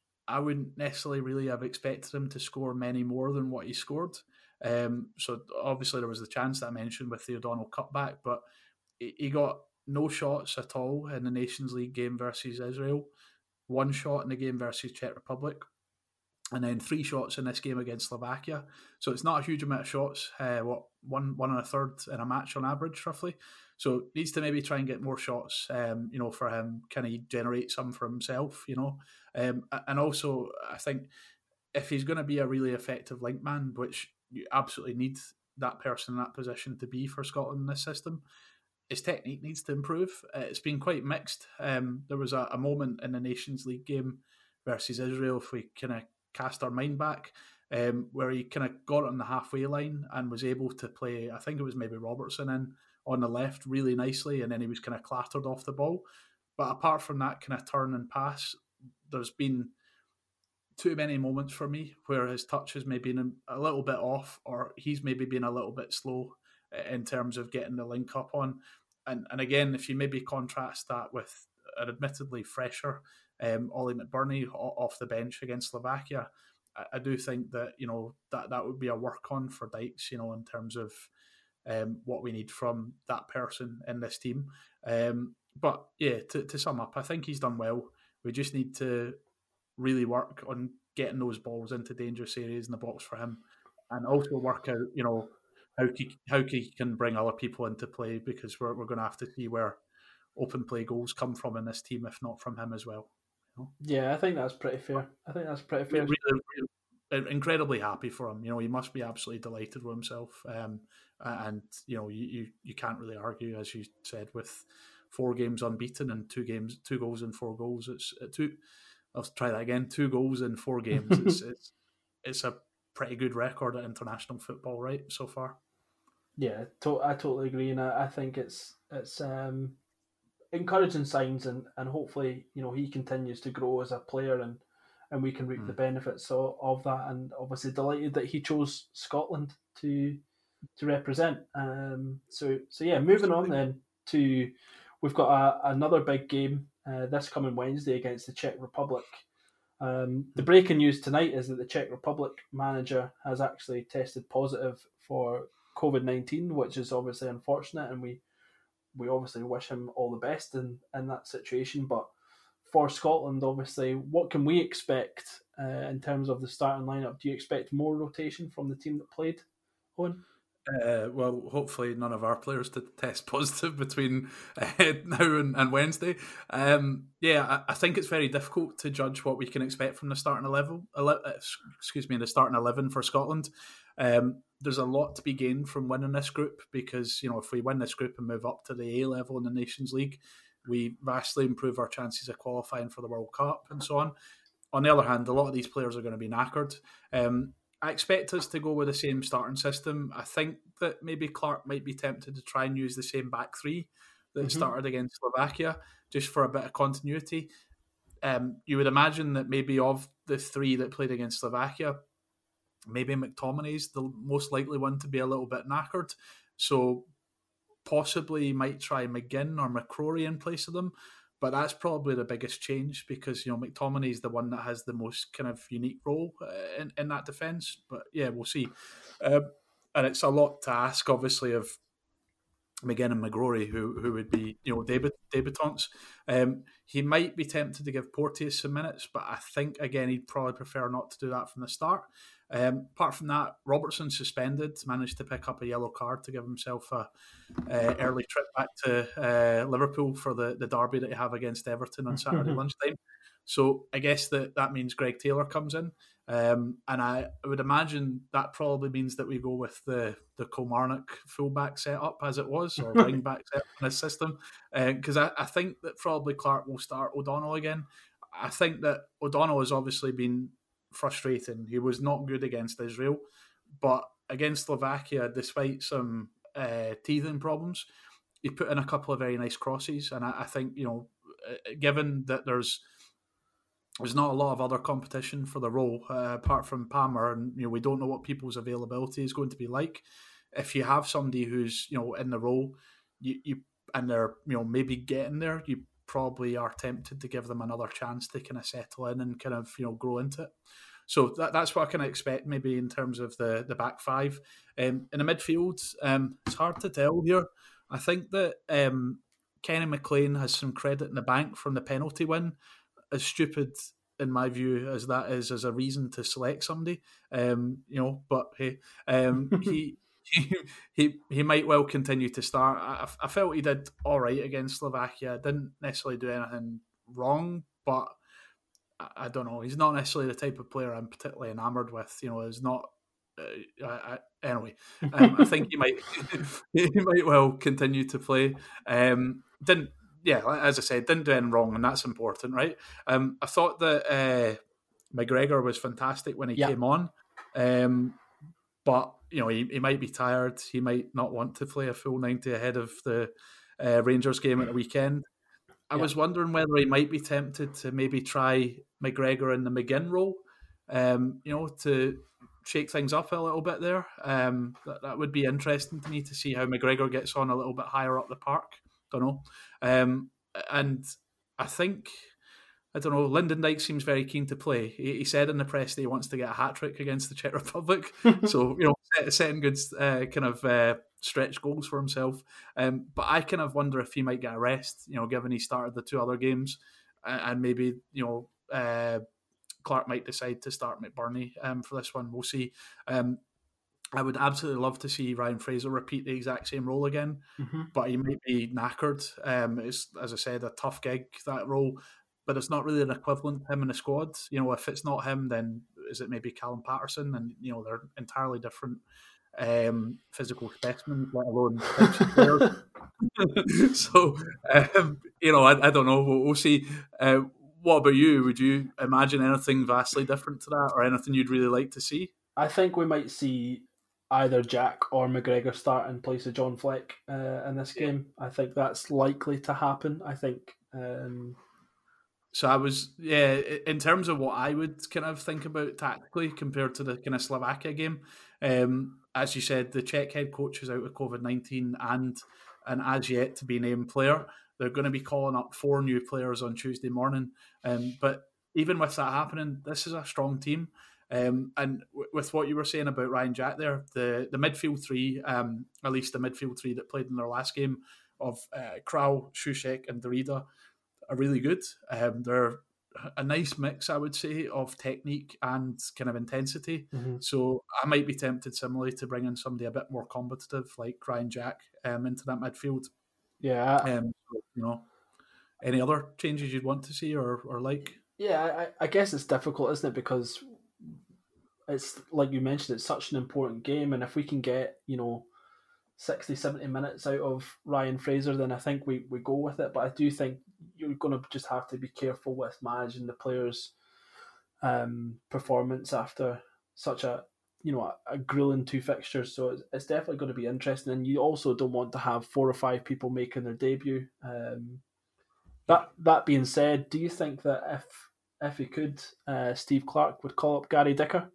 I wouldn't necessarily really have expected him to score many more than what he scored. Um, so obviously there was the chance that I mentioned with the O'Donnell cutback, but he got no shots at all in the Nations League game versus Israel, one shot in the game versus Czech Republic, and then three shots in this game against Slovakia. So it's not a huge amount of shots, uh, what one one and a third in a match on average, roughly. So needs to maybe try and get more shots, um, you know, for him. Can he generate some for himself, you know? Um, and also, I think if he's going to be a really effective link man, which you absolutely need that person in that position to be for Scotland in this system, his technique needs to improve. Uh, it's been quite mixed. Um, there was a, a moment in the Nations League game versus Israel, if we kind of cast our mind back, um, where he kind of got on the halfway line and was able to play, I think it was maybe Robertson in on the left really nicely, and then he was kind of clattered off the ball. But apart from that kind of turn and pass, there's been too many moments for me where his touch has maybe been a little bit off, or he's maybe been a little bit slow in terms of getting the link up on. And and again, if you maybe contrast that with an admittedly fresher um, Ollie McBurney off the bench against Slovakia, I, I do think that, you know, that, that would be a work on for Dykes, you know, in terms of um, what we need from that person in this team. Um, but yeah, to, to sum up, I think he's done well. We just need to really work on getting those balls into dangerous areas in the box for him, and also work out, you know, how he, how he can bring other people into play, because we're we're going to have to see where open play goals come from in this team, if not from him as well. You know? Yeah, I think that's pretty fair. I think that's pretty fair. Really, really, incredibly happy for him. You know, he must be absolutely delighted with himself. Um, and you know, you, you you can't really argue, as you said, with four games unbeaten and two games, two goals and four goals. It's uh, two. I'll try that again. Two goals in four games. It's it's it's a pretty good record at international football, right, so far. Yeah, to- I totally agree, and I, I think it's it's um, encouraging signs, and, and hopefully, you know, he continues to grow as a player, and, and we can reap mm. the benefits of, of that. And obviously, delighted that he chose Scotland to to represent. Um, so so yeah, moving on then to, we've got a, another big game uh, this coming Wednesday against the Czech Republic. Um, the breaking news tonight is that the Czech Republic manager has actually tested positive for COVID nineteen, which is obviously unfortunate, and we we obviously wish him all the best in, in that situation. But for Scotland, obviously, what can we expect uh, in terms of the starting lineup? Do you expect more rotation from the team that played, Owen? Uh, well, hopefully none of our players to test positive between uh, now and, and Wednesday. Um, yeah, I, I think it's very difficult to judge what we can expect from the starting eleven. Ele- excuse me, the starting eleven for Scotland. Um, there's a lot to be gained from winning this group, because, you know, if we win this group and move up to the A level in the Nations League, we vastly improve our chances of qualifying for the World Cup and so on. On the other hand, a lot of these players are going to be knackered. Um, I expect us to go with the same starting system. I think that maybe Clark might be tempted to try and use the same back three that mm-hmm. started against Slovakia, just for a bit of continuity. Um, you would imagine that maybe of the three that played against Slovakia, maybe McTominay's the most likely one to be a little bit knackered. So possibly might try McGinn or McCrory in place of them. But that's probably the biggest change, because, you know, McTominay is the one that has the most kind of unique role uh, in, in that defence. But yeah, we'll see. Um, and it's a lot to ask, obviously, of McGinn and McGrory, who who would be, you know, debut, debutants. Um, he might be tempted to give Porteous some minutes, but I think, again, he'd probably prefer not to do that from the start. Um, apart from that, Robertson suspended, managed to pick up a yellow card to give himself a uh, early trip back to uh, Liverpool for the, the derby that they have against Everton on Saturday lunchtime. So I guess that that means Greg Taylor comes in. Um, and I would imagine that probably means that we go with the, the Kilmarnock fullback setup as it was, or wing back setup in this system. Because uh, I, I think that probably Clark will start O'Donnell again. I think that O'Donnell has obviously been frustrating. He was not good against Israel, but against Slovakia, despite some uh, teething problems, he put in a couple of very nice crosses. And I, I think, you know, given that there's there's not a lot of other competition for the role uh, apart from Palmer, and you know we don't know what people's availability is going to be like. If you have somebody who's you know in the role, you, you and they're you know maybe getting there, you probably are tempted to give them another chance to kind of settle in and kind of you know grow into it. So that, that's what I kind of expect maybe in terms of the the back five. Um, in the midfield, um, it's hard to tell here. I think that um, Kenny McLean has some credit in the bank from the penalty win. As stupid in my view as that is as a reason to select somebody, um, you know, but hey, um, he, he he he might well continue to start. I, I felt he did all right against Slovakia. Didn't necessarily do anything wrong, but I, I don't know. He's not necessarily the type of player I'm particularly enamoured with. You know, is not. Uh, I, I, anyway, um, I think he might he might well continue to play. Um, didn't. Yeah, as I said, didn't do anything wrong, and that's important, right? Um, I thought that uh, McGregor was fantastic when he yeah. came on, um, but you know he, he might be tired. He might not want to play a full ninety ahead of the uh, Rangers game at the weekend. I yeah. was wondering whether he might be tempted to maybe try McGregor in the McGinn role, um, you know, to shake things up a little bit there. Um, that, that would be interesting to me to see how McGregor gets on a little bit higher up the park. Don't know. Um, and I think, I don't know, Lyndon Dykes seems very keen to play. He, he said in the press that he wants to get a hat-trick against the Czech Republic. So, you know, set, setting good uh, kind of uh, stretch goals for himself. Um, but I kind of wonder if he might get a rest, you know, given he started the two other games. And, and maybe, you know, uh, Clark might decide to start McBurney um, for this one. We'll see. Um, I would absolutely love to see Ryan Fraser repeat the exact same role again, mm-hmm. but he might be knackered. Um, it's, as I said, a tough gig, that role, but it's not really an equivalent to him in the squad. You know, if it's not him, then is it maybe Callum Patterson? And, you know, they're entirely different um, physical specimens, let alone types of players. So, um, you know, I, I don't know. We'll, we'll see. Uh, what about you? Would you imagine anything vastly different to that, or anything you'd really like to see? I think we might see either Jack or McGregor start in place of John Fleck uh, in this game. I think that's likely to happen. I think. Um... So I was, yeah, in terms of what I would kind of think about tactically compared to the kind of Slovakia game, um, as you said, the Czech head coach is out with COVID nineteen and an as yet to be named player. They're going to be calling up four new players on Tuesday morning. Um, but even with that happening, this is a strong team. Um, and w- with what you were saying about Ryan Jack there, the, the midfield three, um, at least the midfield three that played in their last game of uh, Krau, Souček and Darida are really good. Um, they're a nice mix, I would say, of technique and kind of intensity. Mm-hmm. So I might be tempted similarly to bring in somebody a bit more combative like Ryan Jack um, into that midfield. Yeah. Um, so, you know, any other changes you'd want to see or, or like? Yeah, I, I guess it's difficult, isn't it? Because it's like you mentioned, it's such an important game, and if we can get, you know, sixty, seventy minutes out of Ryan Fraser, then I think we, we go with it. But I do think you're going to just have to be careful with managing the players' um, performance after such a, you know, a, a grueling two fixtures. So it's, it's definitely going to be interesting. And you also don't want to have four or five people making their debut. Um, that that being said, do you think that if if he could, uh, Steve Clark would call up Gary Dicker?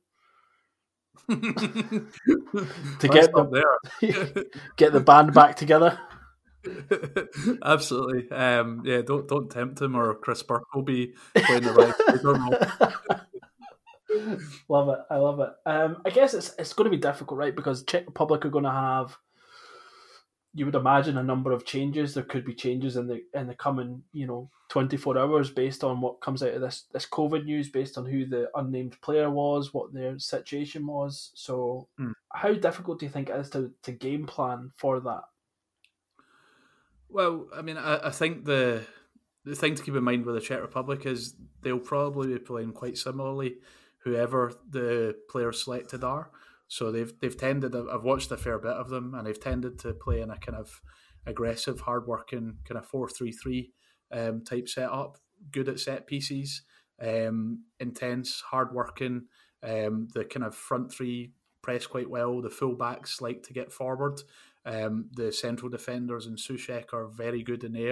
to get the get the band back together. Absolutely, um, yeah. Don't don't tempt him, or Chris Burke will be playing the right. I don't know. Love it, I love it. Um, I guess it's it's going to be difficult, right? Because Czech Republic are going to have, you would imagine, a number of changes. There could be changes in the in the coming, you know, twenty-four hours based on what comes out of this this COVID news, based on who the unnamed player was, what their situation was. So mm. how difficult do you think it is to, to game plan for that? Well, I mean, I, I think the the thing to keep in mind with the Czech Republic is they'll probably be playing quite similarly, whoever the players selected are. So they've they've tended, I've watched a fair bit of them, and they've tended to play in a kind of aggressive, hard-working kind of four three three um, type setup, good at set pieces, um, intense, hard-working. Um, the kind of front three press quite well. The full-backs like to get forward. Um, the central defenders and Souček are very good in the air.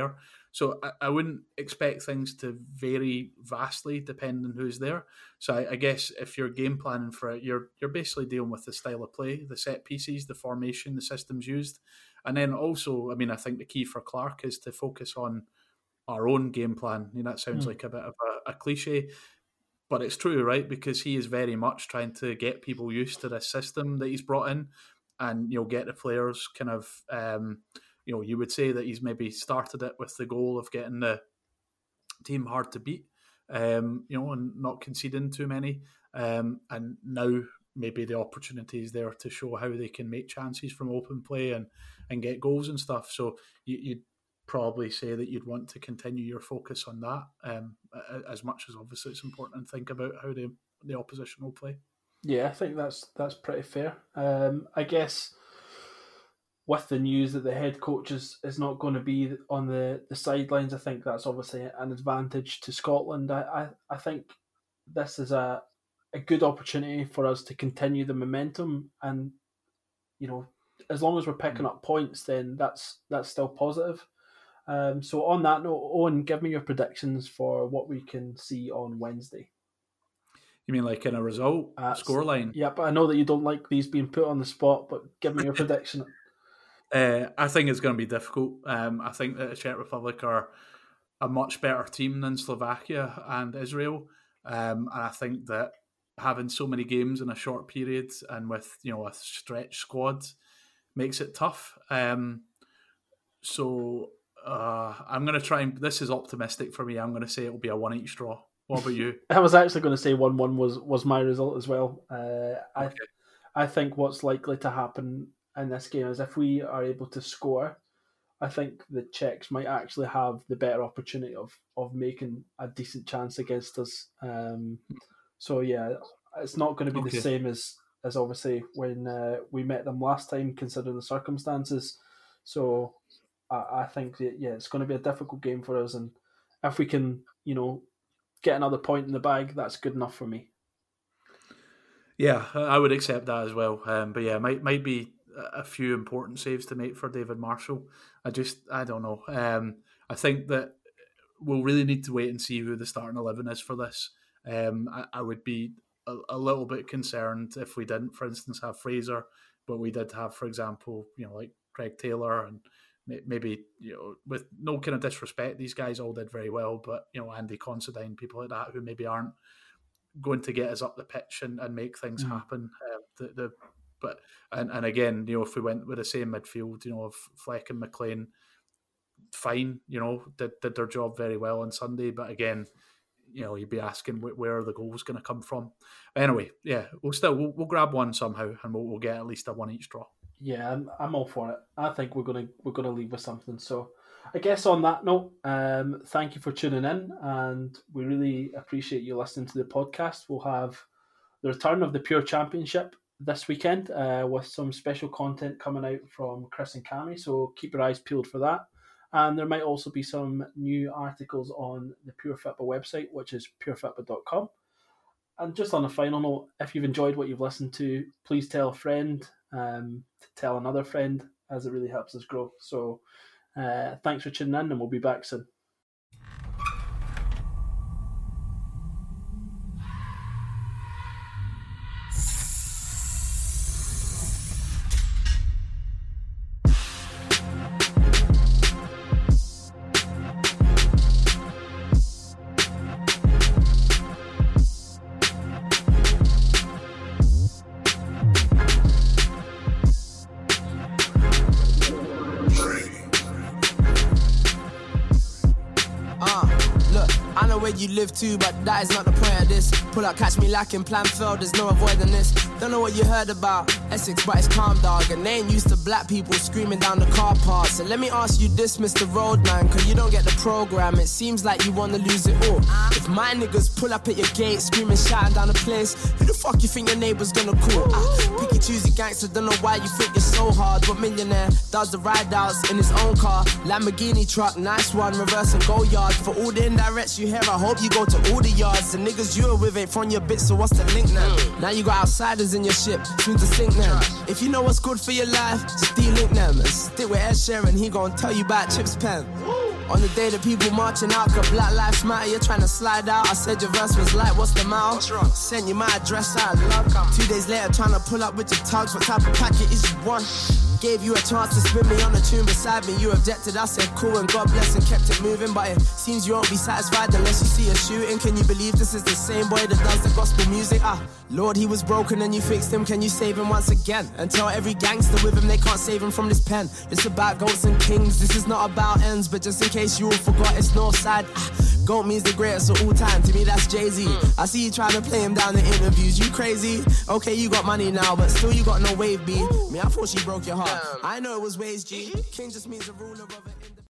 So I, I wouldn't expect things to vary vastly depending on who's there. So I, I guess if you're game planning for it, you're you're basically dealing with the style of play, the set pieces, the formation, the systems used. And then also, I mean, I think the key for Clark is to focus on our own game plan. I mean, that sounds mm. like a bit of a, a cliche, but it's true, right? Because he is very much trying to get people used to this system that he's brought in, and you know, get the players kind of, um, you know, you would say that he's maybe started it with the goal of getting the team hard to beat, um, you know, and not conceding too many, um, and now maybe the opportunity is there to show how they can make chances from open play and, and get goals and stuff. So you, you'd probably say that you'd want to continue your focus on that, um, as much as obviously it's important to think about how the, the opposition will play. Yeah, I think that's that's pretty fair. Um, I guess with the news that the head coach is, is not going to be on the, the sidelines, I think that's obviously an advantage to Scotland. I, I, I think this is a a good opportunity for us to continue the momentum, and you know, as long as we're picking up points, then that's that's still positive. Um, so on that note, Owen, give me your predictions for what we can see on Wednesday. You mean like in a result, uh, scoreline? Yeah, but I know that you don't like these being put on the spot, but give me your prediction. Uh, I think it's going to be difficult. Um, I think that the Czech Republic are a much better team than Slovakia and Israel, um, and I think that having so many games in a short period and with, you know, a stretch squad makes it tough. Um, so uh, I'm going to try and, this is optimistic for me, I'm going to say it will be a one each draw. What about you? I was actually going to say one one was, was my result as well. Uh, I okay. I think what's likely to happen in this game is if we are able to score, I think the Czechs might actually have the better opportunity of, of making a decent chance against us. Um, So yeah, it's not going to be okay. the same as, as obviously when uh, we met them last time, considering the circumstances. So I, I think that, yeah, it's going to be a difficult game for us, and if we can, you know, get another point in the bag, that's good enough for me. Yeah, I would accept that as well. Um, but yeah, might might be a few important saves to make for David Marshall. I just, I don't know. Um, I think that we'll really need to wait and see who the starting eleven is for this. Um, I, I would be a, a little bit concerned if we didn't, for instance, have Fraser, but we did have, for example, you know, like Craig Taylor, and maybe, you know, with no kind of disrespect, these guys all did very well, but, you know, Andy Considine, people like that who maybe aren't going to get us up the pitch and, and make things mm. happen. Uh, the, the but and, and again, you know, if we went with the same midfield, you know, of Fleck and McLean, fine, you know, did did their job very well on Sunday, but again, you know, you'd be asking where are the goals going to come from. Anyway, yeah, we'll still we'll, we'll grab one somehow, and we'll, we'll get at least a one each draw. Yeah, I'm, I'm all for it. I think we're gonna we're gonna leave with something. So, I guess on that note, um, thank you for tuning in, and we really appreciate you listening to the podcast. We'll have the return of the Pure Championship this weekend uh, with some special content coming out from Chris and Cammy. So keep your eyes peeled for that. And there might also be some new articles on the Pure Fitba website, which is pure fitba dot com. And just on a final note, if you've enjoyed what you've listened to, please tell a friend, um, to tell another friend, as it really helps us grow. So uh, thanks for tuning in, and we'll be back soon. You live too, but that is not the point of this. Pull out, catch me lacking, plan failed, there's no avoiding this. Don't know what you heard about Essex, but it's calm, dog. And they ain't used to black people screaming down the car park. So let me ask you this, Mister Roadman, cause you don't get the program. It seems like you wanna lose it all. If my niggas pull up at your gate, screaming, shouting down the place, who the fuck you think your neighbor's gonna call? Ah, picky choosy gangster, don't know why you think you're so hard. But millionaire does the ride outs in his own car. Lamborghini truck, nice one, reverse and go yard. For all the indirects you hear, I hope you go to all the yards. The niggas you were with ain't from your bit, so what's the link now? Now you got outsiders in your ship, soon to sink them. If you know what's good for your life, just de-link them and stick with Ed Sheeran, he gon' tell you about Chip's pen. On the day that people marching out, cause Black Lives Matter, you're trying to slide out. I said your verse was like, what's the matter? What's wrong? Sent you my address, I love. Two days later, trying to pull up with your tugs. What type of packet is you want? Gave you a chance to spin me on the tune beside me. You objected, I said cool and God bless and kept it moving. But it seems you won't be satisfied unless you see a shooting. Can you believe this is the same boy that does the gospel music? Ah, Lord, he was broken and you fixed him. Can you save him once again? And tell every gangster with him they can't save him from this pen. It's about goats and kings, this is not about ends. But just in case you all forgot, it's Northside. Ah, GOAT means the greatest of all time. To me, that's Jay-Z. Mm. I see you trying to play him down in interviews. You crazy? Okay, you got money now, but still you got no wave, B. Me, I thought she broke your heart. Damn. I know it was ways, G. King just means the ruler of an